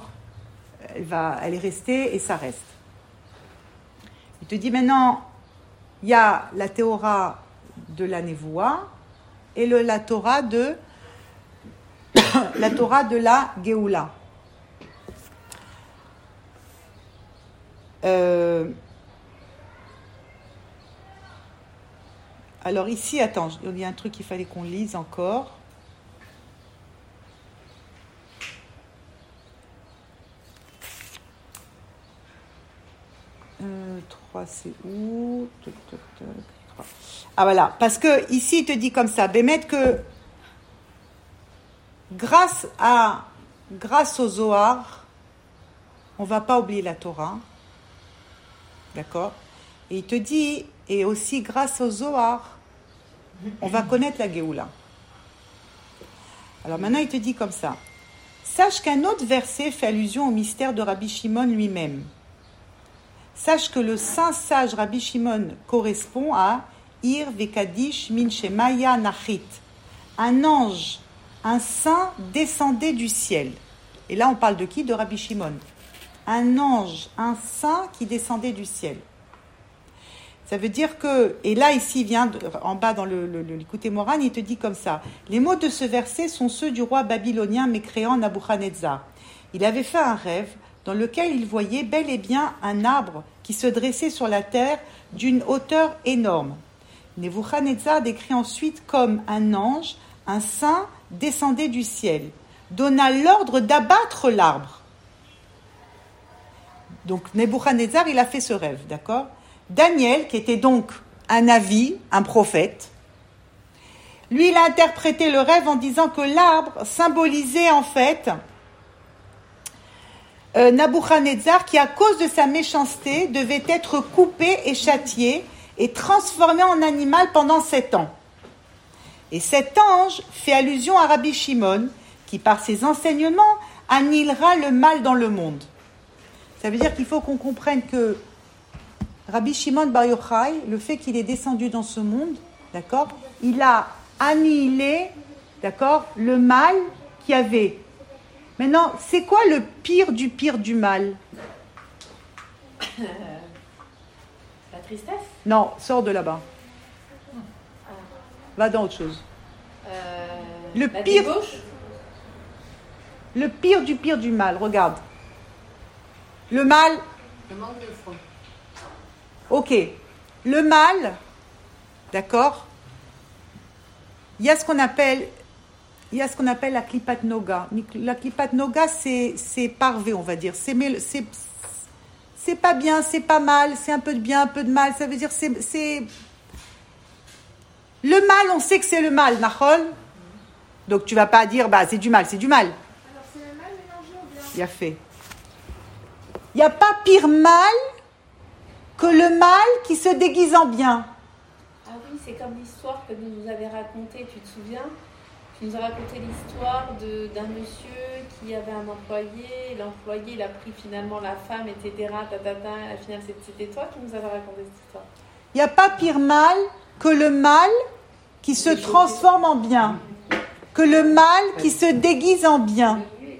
Elle est restée et ça reste. Il te dit maintenant, il y a la Torah de la Nevoua et la Torah de la Géoula. Alors ici, attends, il y a un truc qu'il fallait qu'on lise encore. 3, c'est où? Ah voilà, parce que ici il te dit comme ça, Bémet, que grâce au Zohar, on va pas oublier la Torah, d'accord? Et il te dit, et aussi grâce au Zohar, on va connaître la Géoula. Alors maintenant il te dit comme ça, sache qu'un autre verset fait allusion au mystère de Rabbi Shimon lui-même. Sache que le saint sage Rabbi Shimon correspond à Ir Vekadish Min Shemaya Nachit. Un ange, un saint descendait du ciel. Et là on parle de qui? De Rabbi Shimon. Un ange, un saint qui descendait du ciel. Ça veut dire que, et là ici il vient en bas dans le Likutei Moharan, il te dit comme ça, les mots de ce verset sont ceux du roi babylonien mécréant Nabuchodonosor. Il avait fait un rêve dans lequel il voyait bel et bien un arbre qui se dressait sur la terre d'une hauteur énorme. Nabuchodonosor décrit ensuite comme un ange, un saint descendait du ciel, donna l'ordre d'abattre l'arbre. Donc Nabuchodonosor, il a fait ce rêve, d'accord? Daniel, qui était donc un navi, un prophète, lui, il a interprété le rêve en disant que l'arbre symbolisait en fait Nabuchodonosor, qui à cause de sa méchanceté devait être coupé et châtié et transformé en animal pendant 7 ans. Et cet ange fait allusion à Rabbi Shimon, qui par ses enseignements annihilera le mal dans le monde. Ça veut dire qu'il faut qu'on comprenne que Rabbi Shimon bar Yochai, le fait qu'il est descendu dans ce monde, d'accord, il a annihilé, d'accord, le mal qu'il y avait. Maintenant, c'est quoi le pire du mal? La tristesse? Non, sors de là-bas. Va dans autre chose. Le pire du mal, regarde. Le mal. Le manque de foi. Ok. Le mal, d'accord, il y a ce qu'on appelle la klipat noga. La klipat noga, c'est parvé, on va dire. C'est pas bien, c'est pas mal, c'est un peu de bien, un peu de mal. Ça veut dire c'est le mal, on sait que c'est le mal, nachol. Donc tu vas pas dire c'est du mal, c'est du mal. Alors c'est le mal mélangé au bien. Il y a fait. Il n'y a pas pire mal que le mal qui se déguise en bien. Ah oui, c'est comme l'histoire que vous nous avez racontée, tu te souviens? Tu nous as raconté l'histoire d'un monsieur qui avait un employé, l'employé il a pris finalement la femme, etc. À la finale c'était toi qui nous avais raconté cette histoire. Il n'y a pas pire mal que le mal qui se transforme en bien, que le mal qui se déguise en bien.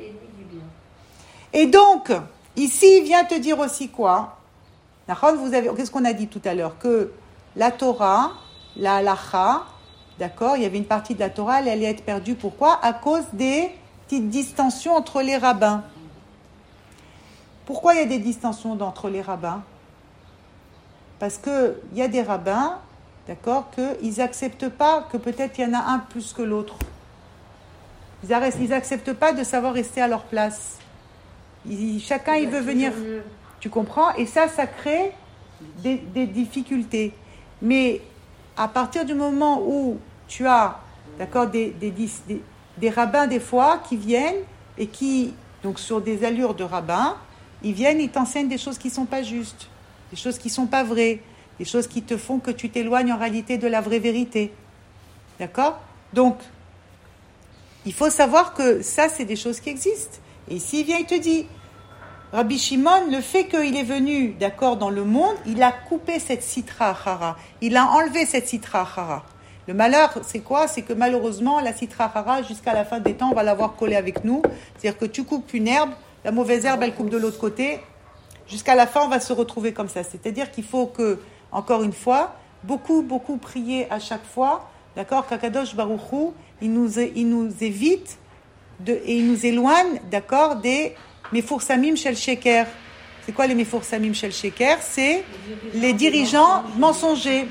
Et donc, ici il vient te dire aussi quoi? Qu'est-ce qu'on a dit tout à l'heure? Que la Torah, la halacha, d'accord, il y avait une partie de la Torah, elle allait être perdue. Pourquoi? À cause des petites distensions entre les rabbins. Pourquoi il y a des distensions entre les rabbins? Parce qu'il y a des rabbins, d'accord, qu'ils n'acceptent pas que peut-être il y en a un plus que l'autre. Ils n'acceptent pas de savoir rester à leur place. Chacun, il veut venir. Tu comprends? Et ça crée des difficultés. Mais à partir du moment où tu as, d'accord, des rabbins des fois qui viennent et qui, donc sur des allures de rabbins, ils viennent, ils t'enseignent des choses qui ne sont pas justes, des choses qui ne sont pas vraies, des choses qui te font que tu t'éloignes en réalité de la vraie vérité. D'accord? Donc, il faut savoir que ça, c'est des choses qui existent. Et ici, il vient, il te dit, Rabbi Shimon, le fait qu'il est venu, d'accord, dans le monde, il a coupé cette sitra achara. Il a enlevé cette sitra achara. Le malheur, c'est quoi? C'est que malheureusement, la sitra achara, jusqu'à la fin des temps, on va l'avoir collée avec nous. C'est-à-dire que tu coupes une herbe, la mauvaise herbe, elle coupe de l'autre côté. Jusqu'à la fin, on va se retrouver comme ça. C'est-à-dire qu'il faut que, encore une fois, beaucoup prier à chaque fois, d'accord, qu'Akadosh Baruch Hu, il nous évite et il nous éloigne, d'accord, des Mefoursamim Shel Sheker. C'est quoi les Mefoursamim Shel Sheker? C'est les dirigeants mensongers.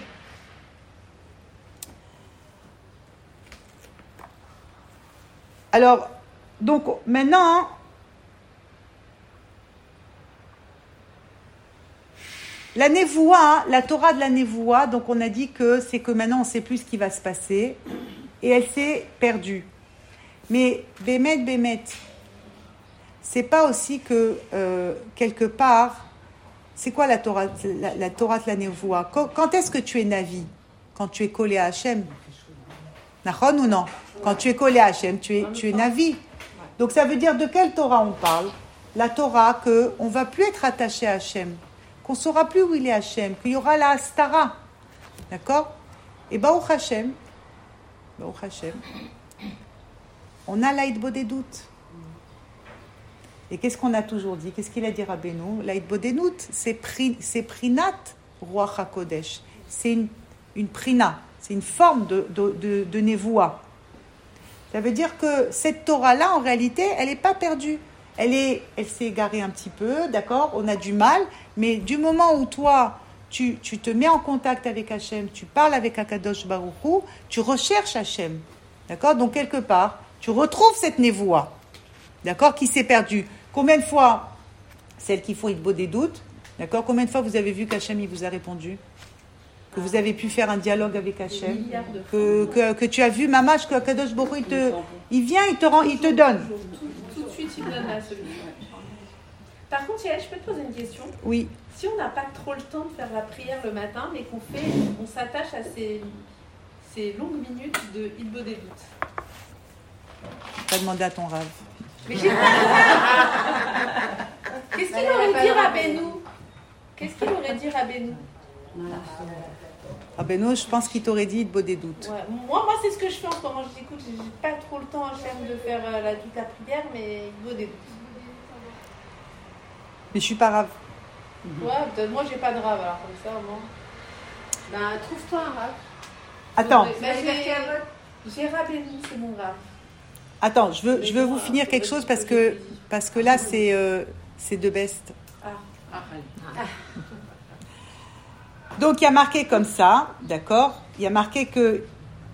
Alors, donc maintenant, la Nevoua, la Torah de la Nevoua, donc on a dit que c'est que maintenant on ne sait plus ce qui va se passer et elle s'est perdue. Mais Bémet, c'est pas aussi que quelque part, c'est quoi la Torah de la Nevoua? Quand est-ce que tu es Navi? Quand tu es collé à Hachem? Nachon ou non? Quand tu es collé à Hachem, tu es Navi. Donc ça veut dire de quelle Torah on parle? La Torah qu'on ne va plus être attaché à Hachem, qu'on ne saura plus où il est Hachem, qu'il y aura la Astara. D'accord? Et Baruch Hashem, on a l'Aïd Bodedut. Et qu'est-ce qu'on a toujours dit? Qu'est-ce qu'il a dit Rabbeinu? L'Aïd Bodedut, c'est Prinat Ruach HaKodesh. C'est une Prina, c'est une forme de Nevoua. Ça veut dire que cette Torah-là, en réalité, elle n'est pas perdue. Elle s'est égarée un petit peu, d'accord? On a du mal, mais du moment où toi, tu te mets en contact avec Hachem, tu parles avec Akadosh Baruch Hu, tu recherches Hachem, d'accord? Donc, quelque part, tu retrouves cette névoie, d'accord, qui s'est perdue. Combien de fois, celles qui font Hitbo des doutes, d'accord? Combien de fois vous avez vu qu'Hachem, il vous a répondu? Que vous avez pu faire un dialogue avec Hachem, que tu as vu, Mamash, que Akadosh Baruch Hu, il vient, il te donne. Tout de suite, il donne la solution. Par contre, Yael, je peux te poser une question? Oui. Si on n'a pas trop le temps de faire la prière le matin, mais on s'attache à ces longues minutes de Hitbo des doutes. Tu vas demander à ton rave. Mais j'ai pas Qu'est-ce qu'il aurait dit Rabbeinu? Qu'est-ce qu'il aurait dit Rabbeinu? Rabbeinu, je pense qu'il t'aurait dit Hitbo des doutes. Ouais. Moi, c'est ce que je fais en ce moment. Je dis, écoute, j'ai pas trop le temps de faire toute la prière, mais Hitbo des doutes. Mais je suis pas rave. Ouais, peut-être moi j'ai pas de rave, alors comme ça, moi. Ben, trouve-toi un rave. Attends. J'ai Rabbeinu, c'est mon rave. Attends, je veux vous finir quelque chose parce que là c'est de best. Donc il y a marqué comme ça, d'accord? Il y a marqué que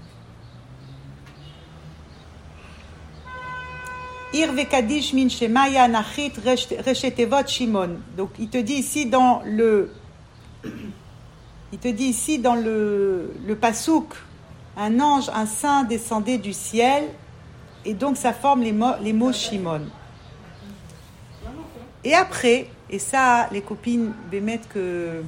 Ir vekadish min shemaya anachit reshetevot Shimon. Donc il te dit ici dans le pasouk, un ange, un saint descendait du ciel, et donc ça forme les mots Shimon. Et après, et ça les copines bémettent que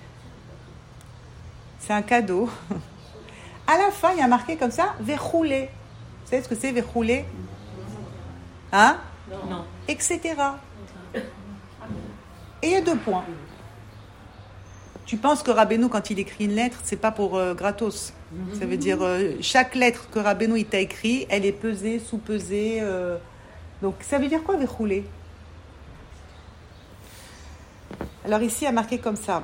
c'est un cadeau. À la fin, il y a marqué comme ça, Vechoulé. Vous savez ce que c'est, Vechoulé? Hein? Non. Etc. Et il y a 2 points. Tu penses que Rabbeinu, quand il écrit une lettre, c'est pas pour gratos. Ça veut dire, chaque lettre que Rabbeinu il t'a écrit, elle est pesée, sous-pesée. Donc, ça veut dire quoi, Vechoulé? Alors ici, il y a marqué comme ça.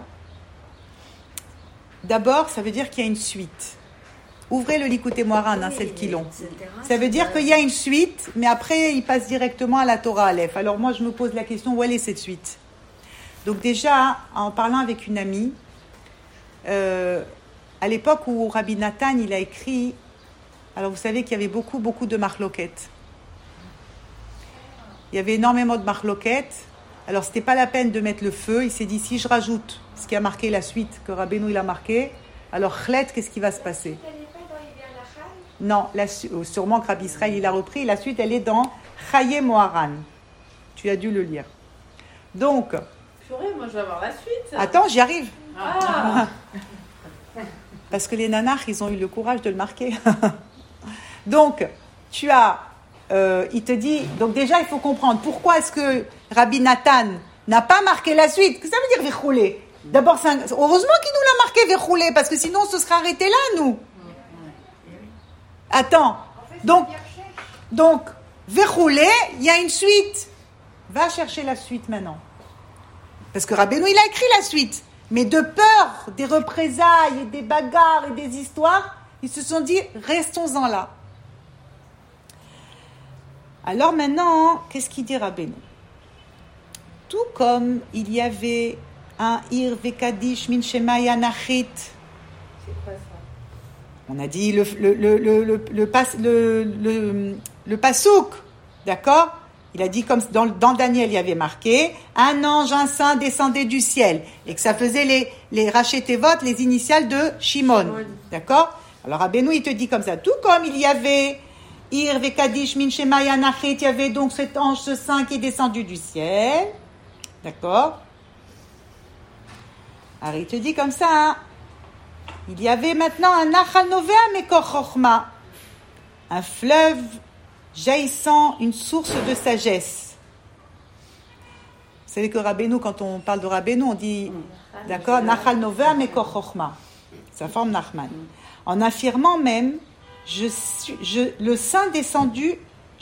D'abord, ça veut dire qu'il y a une suite. Ouvrez le Likutei Moharan, celles qui l'ont. Ça veut dire qu'il y a une suite, mais après, il passe directement à la Torah Aleph. Alors moi, je me pose la question, où elle est cette suite? Donc déjà, en parlant avec une amie, à l'époque où Rabbi Nathan, il a écrit, alors vous savez qu'il y avait beaucoup de marloquettes. il y avait énormément de marloquettes. Alors, c'était pas la peine de mettre le feu. Il s'est dit, si je rajoute ce qui a marqué la suite, que Rabbeinu il a marqué, alors chlet, qu'est-ce qui va se passer? Non, sûrement que Rabbi Israël il a repris. La suite, elle est dans Chaye Moharan. Tu as dû le lire. Donc... Purée, moi je vais avoir la suite. Attends, j'y arrive. Ah. Parce que les nanars, ils ont eu le courage de le marquer. Donc, tu as... il te dit... Donc déjà, il faut comprendre pourquoi est-ce que Rabbi Nathan n'a pas marqué la suite. Qu'est-ce que ça veut dire verroulé? D'abord, heureusement qu'il nous l'a marqué verroulé, parce que sinon on se serait arrêté là, nous. Attends. Donc verroulé, il y a une suite. Va chercher la suite maintenant. Parce que Rabbeinu, il a écrit la suite. Mais de peur des représailles et des bagarres et des histoires, ils se sont dit, restons-en là. Alors maintenant, qu'est-ce qu'il dit Rabbeinu? Tout comme il y avait un Ir Vekadish Min Shemaya Nachit. C'est quoi ça? On a dit le pasouk, d'accord? Il a dit comme dans Daniel, il y avait marqué un ange, un saint descendait du ciel et que ça faisait les rachetevot, les initiales de Shimon, d'accord? Alors Rabbeinu, il te dit comme ça, tout comme il y avait Ir Vekadish Min Shemaya Nachit, il y avait donc cet ange, ce saint qui est descendu du ciel, d'accord? Alors il te dit comme ça, hein? Il y avait maintenant un Nachal Novea Mekor Chochma, un fleuve jaillissant, une source de sagesse. Vous savez que Rabbeinu, quand on parle de Rabbeinu, on dit, d'accord, Nachal Novea Mekor Chochma. Ça forme Nachman. En affirmant même, le Saint descendu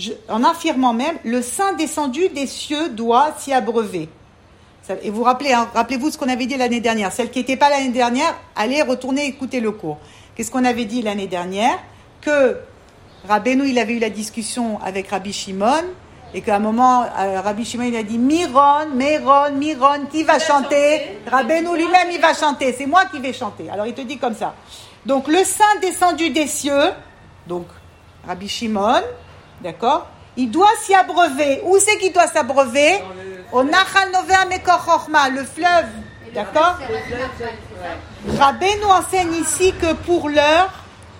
des cieux doit s'y abreuver. Et vous rappelez-vous ce qu'on avait dit l'année dernière. Celle qui n'était pas l'année dernière, allez retourner écouter le cours. Qu'est-ce qu'on avait dit l'année dernière? Que Rabbeinu, il avait eu la discussion avec Rabbi Shimon, et qu'à un moment, Rabbi Shimon, il a dit Miron, qui va chanter? Rabbeinu lui-même, il va chanter. C'est moi qui vais chanter. Alors il te dit comme ça. Donc le Saint descendu des cieux, donc Rabbi Shimon, d'accord, il doit s'y abreuver. Où c'est qu'il doit s'abreuver? Au Nachal Novea Mekor Chochma, le fleuve, d'accord? Rabbeinu enseigne ici que pour l'heure,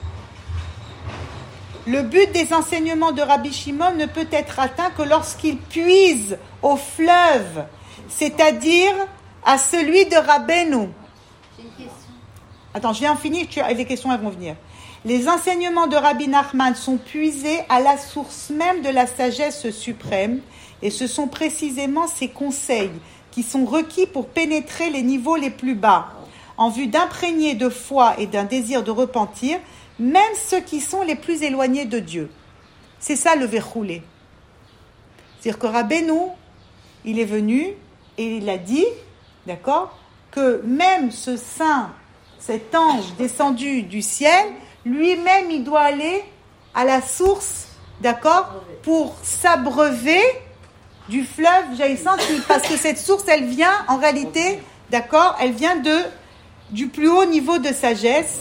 le but des enseignements de Rabbi Shimon ne peut être atteint que lorsqu'il puise au fleuve, c'est-à-dire à celui de Rabbeinu. J'ai une question. Attends, je viens en finir, les questions elles vont venir. Les enseignements de Rabbi Nachman sont puisés à la source même de la sagesse suprême, et ce sont précisément ces conseils qui sont requis pour pénétrer les niveaux les plus bas, en vue d'imprégner de foi et d'un désir de repentir, même ceux qui sont les plus éloignés de Dieu. C'est ça le verroulé. C'est-à-dire que Rabbeinu, il est venu et il a dit, d'accord, que même ce saint, cet ange descendu du ciel, lui-même, il doit aller à la source, d'accord, pour s'abreuver du fleuve jaillissant, parce que cette source, elle vient, en réalité, d'accord, elle vient du plus haut niveau de sagesse.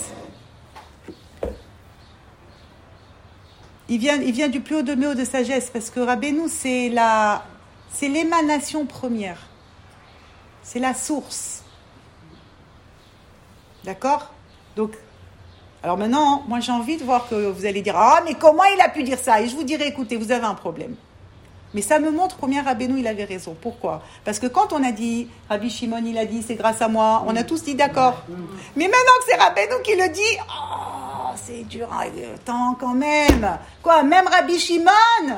Il vient du plus haut niveau de sagesse, parce que Rabbeinu, c'est l'émanation première. C'est la source. D'accord? Donc, alors maintenant, moi j'ai envie de voir que vous allez dire « Ah, mais comment il a pu dire ça ?» Et je vous dirai, écoutez, vous avez un problème. Mais ça me montre combien Rabbeinu, il avait raison. Pourquoi? Parce que quand on a dit, Rabbi Shimon, il a dit, c'est grâce à moi, on a tous dit d'accord. Mais maintenant que c'est Rabbeinu qui le dit, oh, c'est dur, attends quand même. Quoi, même Rabbi Shimon,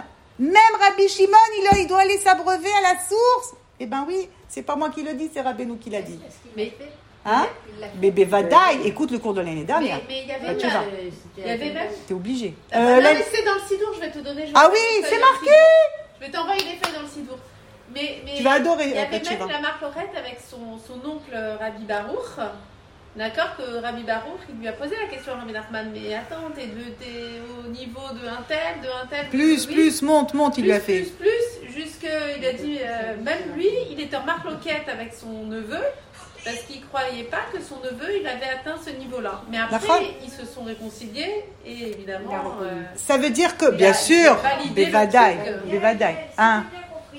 il doit aller s'abreuver à la source. Eh ben oui, c'est pas moi qui le dis, c'est Rabbeinu qui l'a dit. Mais, hein? Mais Bevadaï, écoute le cours de l'année dernière. Mais il y Il avait même... T'es obligé. C'est dans le Sidour, je vais te donner... Ah oui, c'est marqué. Je vais t'envoyer les feuilles dans le Sidour. Mais tu vas adorer. Il y avait même la Marlorette avec son oncle Rabbi Baruch. D'accord, que Rabbi Baruch, il lui a posé la question à Rabbi Nachman. Mais attends, t'es au niveau de un tel. Plus, monte, il lui a fait. Plus, jusqu'il a dit, même lui, il était en marloquette avec son neveu. Parce qu'il ne croyait pas que son neveu, il avait atteint ce niveau-là. Mais après, ils se sont réconciliés et évidemment... ça veut dire que, bien sûr, Bevadaï. Hein.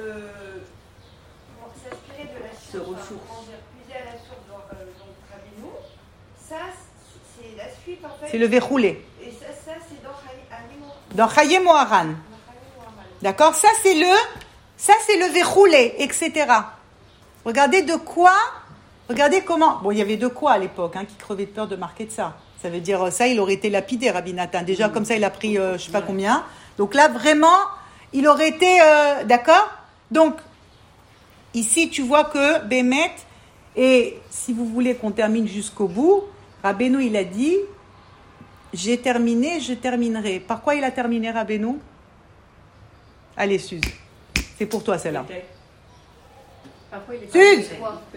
s'inspirer de la Se source, ressource. puiser à la source donc Rabbeinu, ça c'est la suite en fait. C'est le verroulé. Et ça c'est dans Hayemo. Dans Chaye Moharan. D'accord? Ça c'est le verroulé, etc. Regardez de quoi, regardez comment. Bon, il y avait de quoi à l'époque, qui crevait de peur de marquer de ça. Ça veut dire, ça, il aurait été lapidé, Rabbi Nathan. Déjà, comme ça, il a pris je sais pas combien. Donc là, vraiment, il aurait été, d'accord? Donc, ici, tu vois que Bémet, et si vous voulez qu'on termine jusqu'au bout, Rabbeinu, il a dit, j'ai terminé, je terminerai. Par quoi il a terminé, Rabbeinu? Allez, Suze. C'est pour toi, celle-là. Suze!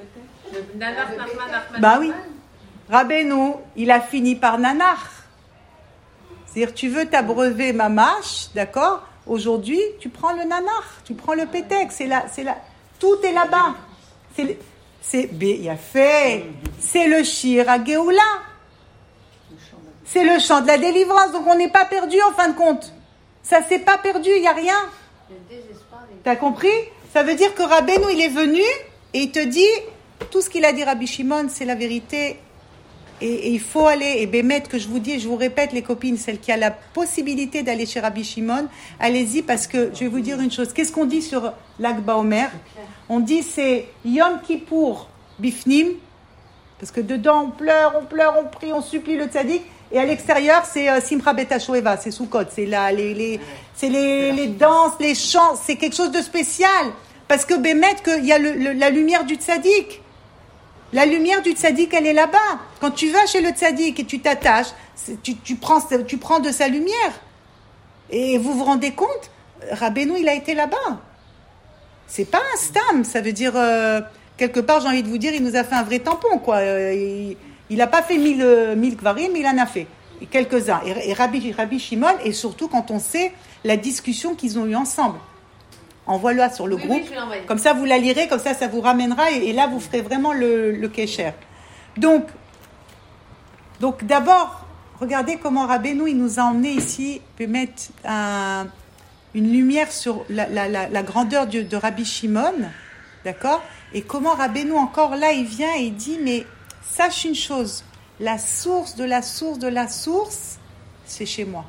Bah oui. Rabbeinu, il a fini par Nanar. C'est-à-dire, tu veux t'abreuver Mamash, d'accord? Aujourd'hui, tu prends le Nanar, tu prends le Pétek, tout est là-bas. C'est le Shir à Géoula. C'est le chant de la délivrance, donc on n'est pas perdu en fin de compte. Ça s'est pas perdu, il n'y a rien. T'as compris? Ça veut dire que Rabbeinu, il est venu et il te dit, tout ce qu'il a dit Rabbi Shimon, c'est la vérité. Et il faut aller, et Bémet, que je vous dis, je vous répète, les copines, celles qui a la possibilité d'aller chez Rabbi Shimon, allez-y, parce que je vais vous dire une chose. Qu'est-ce qu'on dit sur Lag Baomer? On dit c'est Yom Kippour Bifnim, parce que dedans on pleure, on prie, on supplie le tzaddik, et à l'extérieur c'est Simcha Bet HaShoeva, c'est Sukkot, c'est là les danses, les chants, c'est quelque chose de spécial, parce que Bémet, qu'il y a la lumière du tzaddik. La lumière du tzaddik, elle est là-bas. Quand tu vas chez le tzaddik et tu t'attaches, tu prends de sa lumière. Et vous vous rendez compte, Rabbeinu, il a été là-bas. C'est pas un stam, ça veut dire, quelque part, j'ai envie de vous dire, il nous a fait un vrai tampon, quoi. Il n'a pas fait 1000 kvarim, il en a fait quelques-uns. Et Rabbi Shimon, et surtout quand on sait la discussion qu'ils ont eue ensemble. Envoie-la sur le groupe, comme ça vous la lirez, comme ça vous ramènera, et là vous ferez vraiment le kécher. Donc d'abord, regardez comment Rabbeinu, il nous a emmenés ici, peut mettre une lumière sur la grandeur de Rabbi Shimon, d'accord? Et comment Rabbeinu, encore là, il vient et il dit, mais sache une chose, la source de la source de la source, c'est chez moi.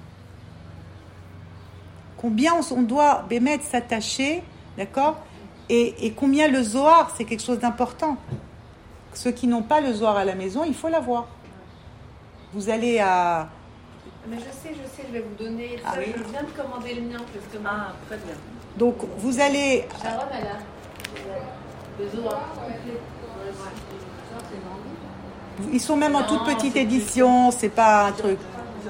Combien on doit Bémet s'attacher, d'accord? Et combien le Zohar, c'est quelque chose d'important. Ceux qui n'ont pas le Zohar à la maison, il faut l'avoir. Vous allez à... Mais je sais, je vais vous donner. Ah oui. Je viens de commander le mien, justement. Ah, très bien. Donc, vous allez... Sharon, elle a le Zohar. Ils sont même en toute petite édition, c'est pas un truc.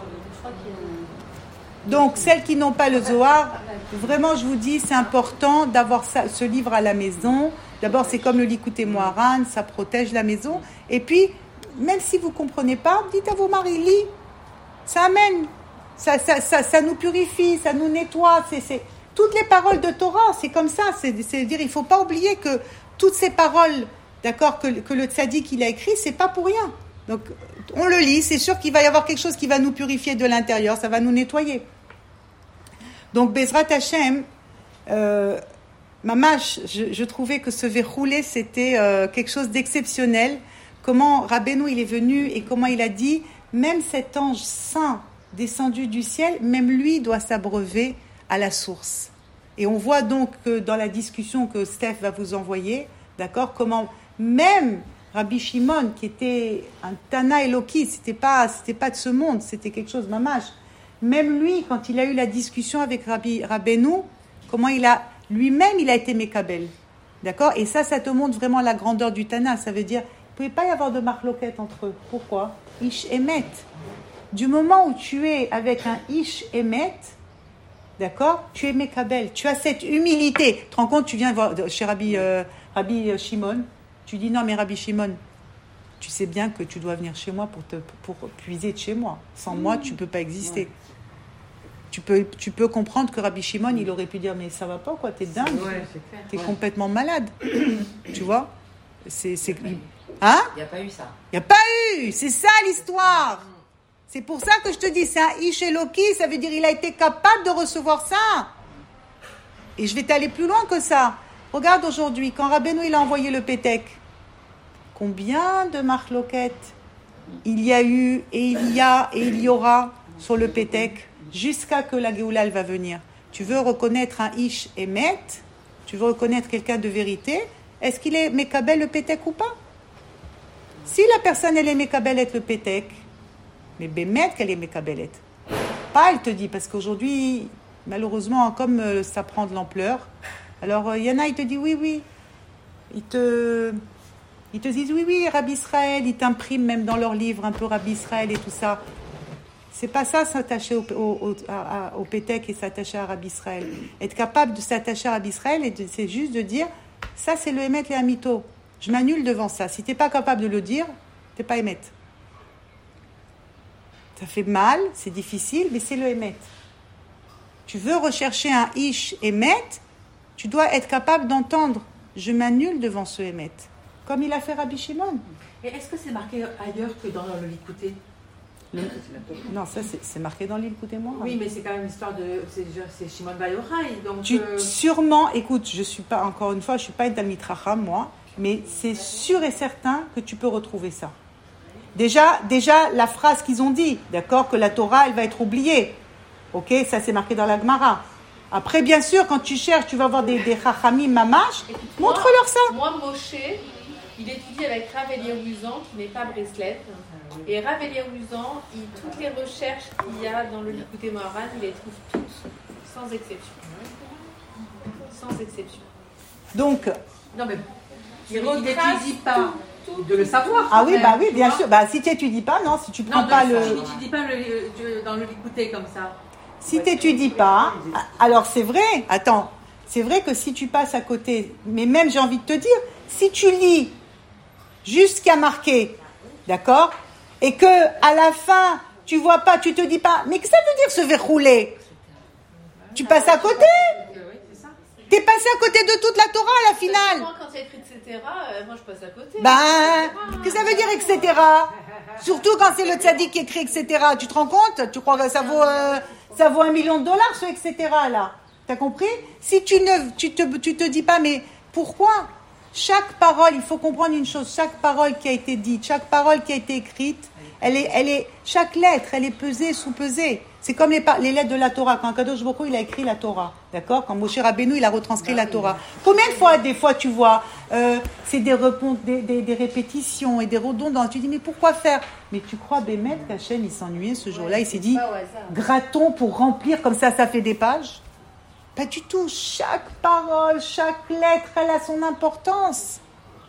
Donc, celles qui n'ont pas le Zohar, vraiment, je vous dis, c'est important d'avoir ce livre à la maison. D'abord, c'est comme le Likutei Moharan, ça protège la maison. Et puis, même si vous ne comprenez pas, dites à vos maris, lis. Ça amène. Ça nous purifie, ça nous nettoie. C'est toutes les paroles de Torah, c'est comme ça. C'est-à-dire, il ne faut pas oublier que toutes ces paroles, d'accord, que le tzaddik, il a écrit, c'est pas pour rien. Donc, on le lit, c'est sûr qu'il va y avoir quelque chose qui va nous purifier de l'intérieur, ça va nous nettoyer. Donc, Bezrat Hashem, Mamash, je trouvais que ce verroulé, c'était quelque chose d'exceptionnel. Comment Rabbeinu, il est venu et comment il a dit, même cet ange saint descendu du ciel, même lui doit s'abreuver à la source. Et on voit donc que dans la discussion que Steph va vous envoyer, d'accord, comment même Rabbi Shimon, qui était un Tana Eloki, c'était pas de ce monde, c'était quelque chose mamash. Même lui, quand il a eu la discussion avec Rabbeinu, comment lui-même il a été Mekabel, d'accord. Et ça te montre vraiment la grandeur du Tana. Ça veut dire, il ne pouvait pas y avoir de marloquette entre eux. Pourquoi? Ish Emet. Du moment où tu es avec un Ish Emet, d'accord, tu es Mekabel. Tu as cette humilité. Tu te rends compte, tu viens voir chez Rabbi Shimon. Tu dis non mais Rabbi Shimon, tu sais bien que tu dois venir chez moi pour puiser de chez moi. Sans moi, tu ne peux pas exister. Ouais. Tu peux comprendre que Rabbi Shimon, il aurait pu dire mais ça va pas quoi, t'es dingue, t'es complètement malade. Tu vois, hein? Il n'y a pas eu ça. Il n'y a pas eu, c'est ça l'histoire. C'est pour ça que je te dis, c'est un Ish Eloki, ça veut dire il a été capable de recevoir ça. Et je vais t'aller plus loin que ça. Regarde aujourd'hui, quand Rabbeinu il a envoyé le Pétek, combien de marloquettes il y a eu, et il y a, et il y aura sur le Pétek, jusqu'à que la Géoula elle va venir. Tu veux reconnaître un Ish Emet, tu veux reconnaître quelqu'un de vérité, est-ce qu'il est Mekabel le Pétek ou pas? Si la personne elle est Mekabelet le Pétek, mais Bémet qu'elle est Mekabelet. Pas elle te dit, parce qu'aujourd'hui, malheureusement, comme ça prend de l'ampleur, alors il y en a, ils te disent oui. Ils te disent oui, Rabbi Israël, ils t'impriment même dans leurs livres un peu Rabbi Israël et tout ça. C'est pas ça, s'attacher au Pétek et s'attacher à Rabbi Israël. Être capable de s'attacher à Rabbi Israël, c'est juste de dire, ça c'est le Emet et Amito. Je m'annule devant ça. Si tu n'es pas capable de le dire, tu n'es pas Emet. Ça fait mal, c'est difficile, mais c'est le Emet. Tu veux rechercher un Ish Emet, tu dois être capable d'entendre. Je m'annule devant ce Emet. Comme il a fait Rabbi Shimon. Et est-ce que c'est marqué ailleurs que dans le Likouté? Non, ça c'est marqué dans l'Ilkouté moi. Oui, mais c'est quand même une histoire de... C'est Shimon Bar Yochai, donc... Sûrement, écoute, je suis pas, encore une fois, je ne suis pas une Talmid Chacham, moi, mais c'est sûr et certain que tu peux retrouver ça. Déjà la phrase qu'ils ont dit, d'accord, que la Torah, elle va être oubliée. Ok, ça c'est marqué dans la Gemara. Après, bien sûr, quand tu cherches, tu vas voir des Chachamim Mamash, montre-leur ça. Moi, Moshe, il étudie avec Rav Eliyahu qui n'est pas Breslev. Et Rav Eliyahu, toutes les recherches qu'il y a dans le Likouté Moharan, il les trouve toutes, sans exception. Sans exception. Donc... Non, mais il n'étudie pas de le savoir. Ah oui, bah oui, bien sûr. Bah, si tu n'étudies pas, non, si tu prends pas le... Si tu n'étudies pas dans le Likouté comme ça. Si tu n'étudies pas, alors c'est vrai, attends, c'est vrai que si tu passes à côté, mais même j'ai envie de te dire, si tu lis jusqu'à marquer, d'accord, et que à la fin, tu vois pas, tu te dis pas, mais que ça veut dire se verrouler? Tu passes à côté. T'es passé à côté de toute la Torah à la finale. Quand il y a écrit etc., moi je passe à côté. Ben, qu'est-ce que ça veut dire etc. Surtout quand c'est le tzaddik qui écrit etc. Tu te rends compte? Tu crois que ça vaut $1 million ce etc. là? T'as compris? Si tu te dis pas, mais pourquoi? Chaque parole, il faut comprendre une chose, chaque parole qui a été dite, chaque parole qui a été écrite, chaque lettre, elle est pesée, sous-pesée. C'est comme les lettres de la Torah. Quand Kadosh Baruch Hu, il a écrit la Torah, d'accord? Quand Moshe Rabbeinu, il a retranscrit la Torah. Combien de fois, des fois, tu vois, c'est des répétitions et des redondances. Tu dis, mais pourquoi faire? Mais tu crois, Bémet, qu'Hachem, il s'ennuyait ce jour-là, il s'est dit, grattons pour remplir, comme ça fait des pages? Pas du tout. Chaque parole, chaque lettre, elle a son importance.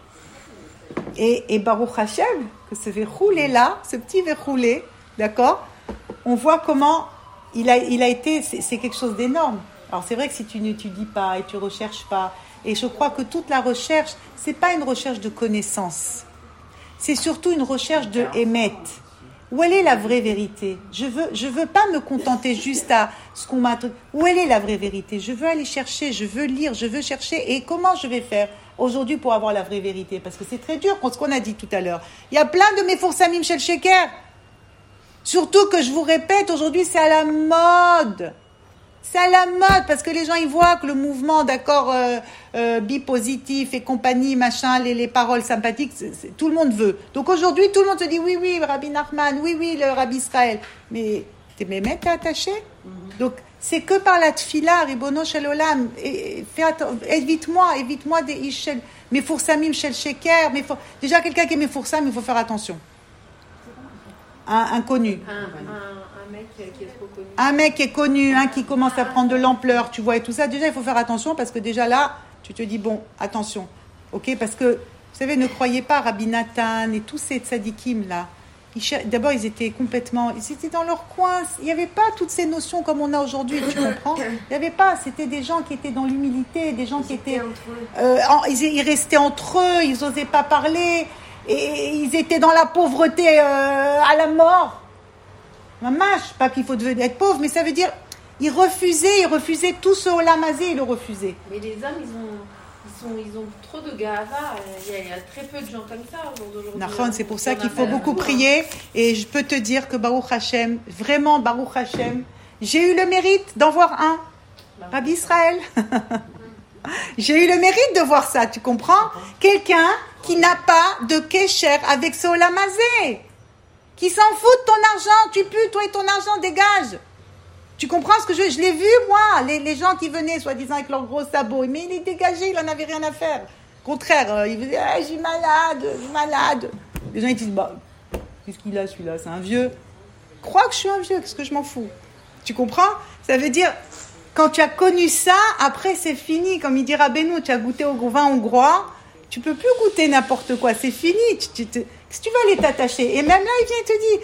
Et Baruch Hashem, que ce verroulé là, ce petit verroulé, d'accord, on voit comment il a été, c'est quelque chose d'énorme. Alors c'est vrai que si tu n'étudies pas et tu ne recherches pas, et je crois que toute la recherche, c'est pas une recherche de connaissance, c'est surtout une recherche de émet. Où elle est la vraie vérité? Je veux pas me contenter juste à ce qu'on m'a... Où elle est la vraie vérité? Je veux aller chercher, je veux lire, je veux chercher. Et comment je vais faire aujourd'hui pour avoir la vraie vérité? Parce que c'est très dur, ce qu'on a dit tout à l'heure. Il y a plein de Mefoursamim Shel Sheker. Surtout que je vous répète, aujourd'hui c'est à la mode. C'est à la mode parce que les gens ils voient que le mouvement, d'accord, bipositif et compagnie, machin, les paroles sympathiques, tout le monde veut. Donc aujourd'hui tout le monde se dit oui, Rabbi Nachman, oui, le Rabbi Israël. Mais t'es attaché. Donc c'est que par la tfila, Ribono Shel Olam, évite-moi des ishel, Mefoursamim Shel Sheker. Déjà quelqu'un qui est Mefoursamim, il faut faire attention. Un connu. Un mec qui est trop connu. Un mec qui est connu, qui commence à prendre de l'ampleur, tu vois, et tout ça. Déjà, il faut faire attention parce que déjà là, tu te dis, bon, attention. Ok, parce que, vous savez, ne croyez pas Rabbi Nathan et tous ces tzadikim là. D'abord, ils étaient dans leur coin. Il n'y avait pas toutes ces notions comme on a aujourd'hui, tu comprends? Il n'y avait pas. C'était des gens qui étaient dans l'humilité, des gens qui étaient... ils restaient entre eux, ils n'osaient pas parler. Et ils étaient dans la pauvreté à la mort. Mamash, pas qu'il faut être pauvre, mais ça veut dire ils refusaient tout ce olamazé, ils le refusaient. Mais les hommes, ils ont trop de gava. Il y a très peu de gens comme ça aujourd'hui. Nachon, c'est pour ça qu'il faut beaucoup prier. Et je peux te dire que Baruch Hashem, vraiment Baruch Hashem, j'ai eu le mérite d'en voir un. Rabbi Israël. J'ai eu le mérite de voir ça, tu comprends? Quelqu'un qui n'a pas de kécher avec ce Olam Hazé, qui s'en fout de ton argent, tu pues, toi et ton argent, dégage. Tu comprends ce que je l'ai vu, moi, les gens qui venaient, soi-disant, avec leurs gros sabots, mais il est dégagé, il n'en avait rien à faire. Au contraire, il disait, je suis malade. Les gens, ils disent, bah, qu'est-ce qu'il a, celui-là? C'est un vieux. Crois que je suis un vieux, qu'est-ce que je m'en fous? Tu comprends? Ça veut dire, quand tu as connu ça, après, c'est fini. Comme il dit Rabbeinu, tu as goûté au vin hongrois, tu peux plus goûter n'importe quoi, c'est fini. Qu'est-ce que tu vas aller t'attacher? Et même là, il vient et te dit,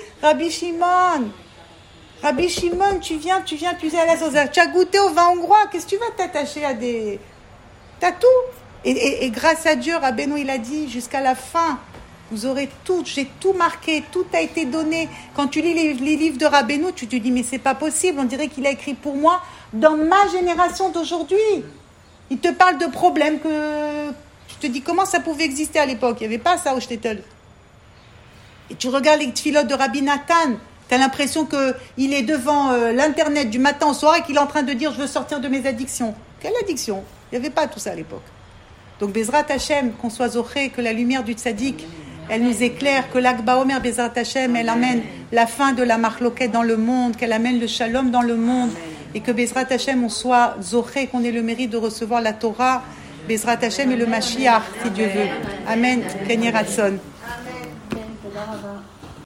Rabbi Shimon, tu viens à la sauce. Tu as goûté au vin hongrois, qu'est-ce que tu vas t'attacher à des... T'as tout. Et grâce à Dieu, Rabbeinu, il a dit, jusqu'à la fin, vous aurez tout, j'ai tout marqué, tout a été donné. Quand tu lis les livres de Rabbeinu, tu te dis, mais c'est pas possible, on dirait qu'il a écrit pour moi dans ma génération d'aujourd'hui. Il te parle de problèmes que... Tu te dis, comment ça pouvait exister à l'époque? Il n'y avait pas ça au Shtetl. Et tu regardes les tfilotes de Rabbi Nathan, tu as l'impression qu'il est devant l'internet du matin au soir et qu'il est en train de dire, je veux sortir de mes addictions. Quelle addiction? Il n'y avait pas tout ça à l'époque. Donc, Bezrat Hashem, qu'on soit zoché, que la lumière du tzaddik, elle nous éclaire, que l'Akba Omer, Bezrat Hashem, elle amène la fin de la marloquette dans le monde, qu'elle amène le shalom dans le monde, et que Bezrat Hashem, on soit zoché, qu'on ait le mérite de recevoir la Torah, Bezrat Hashem et le Mashiach, si Dieu veut. Amen. Kenny Ratson. Amen.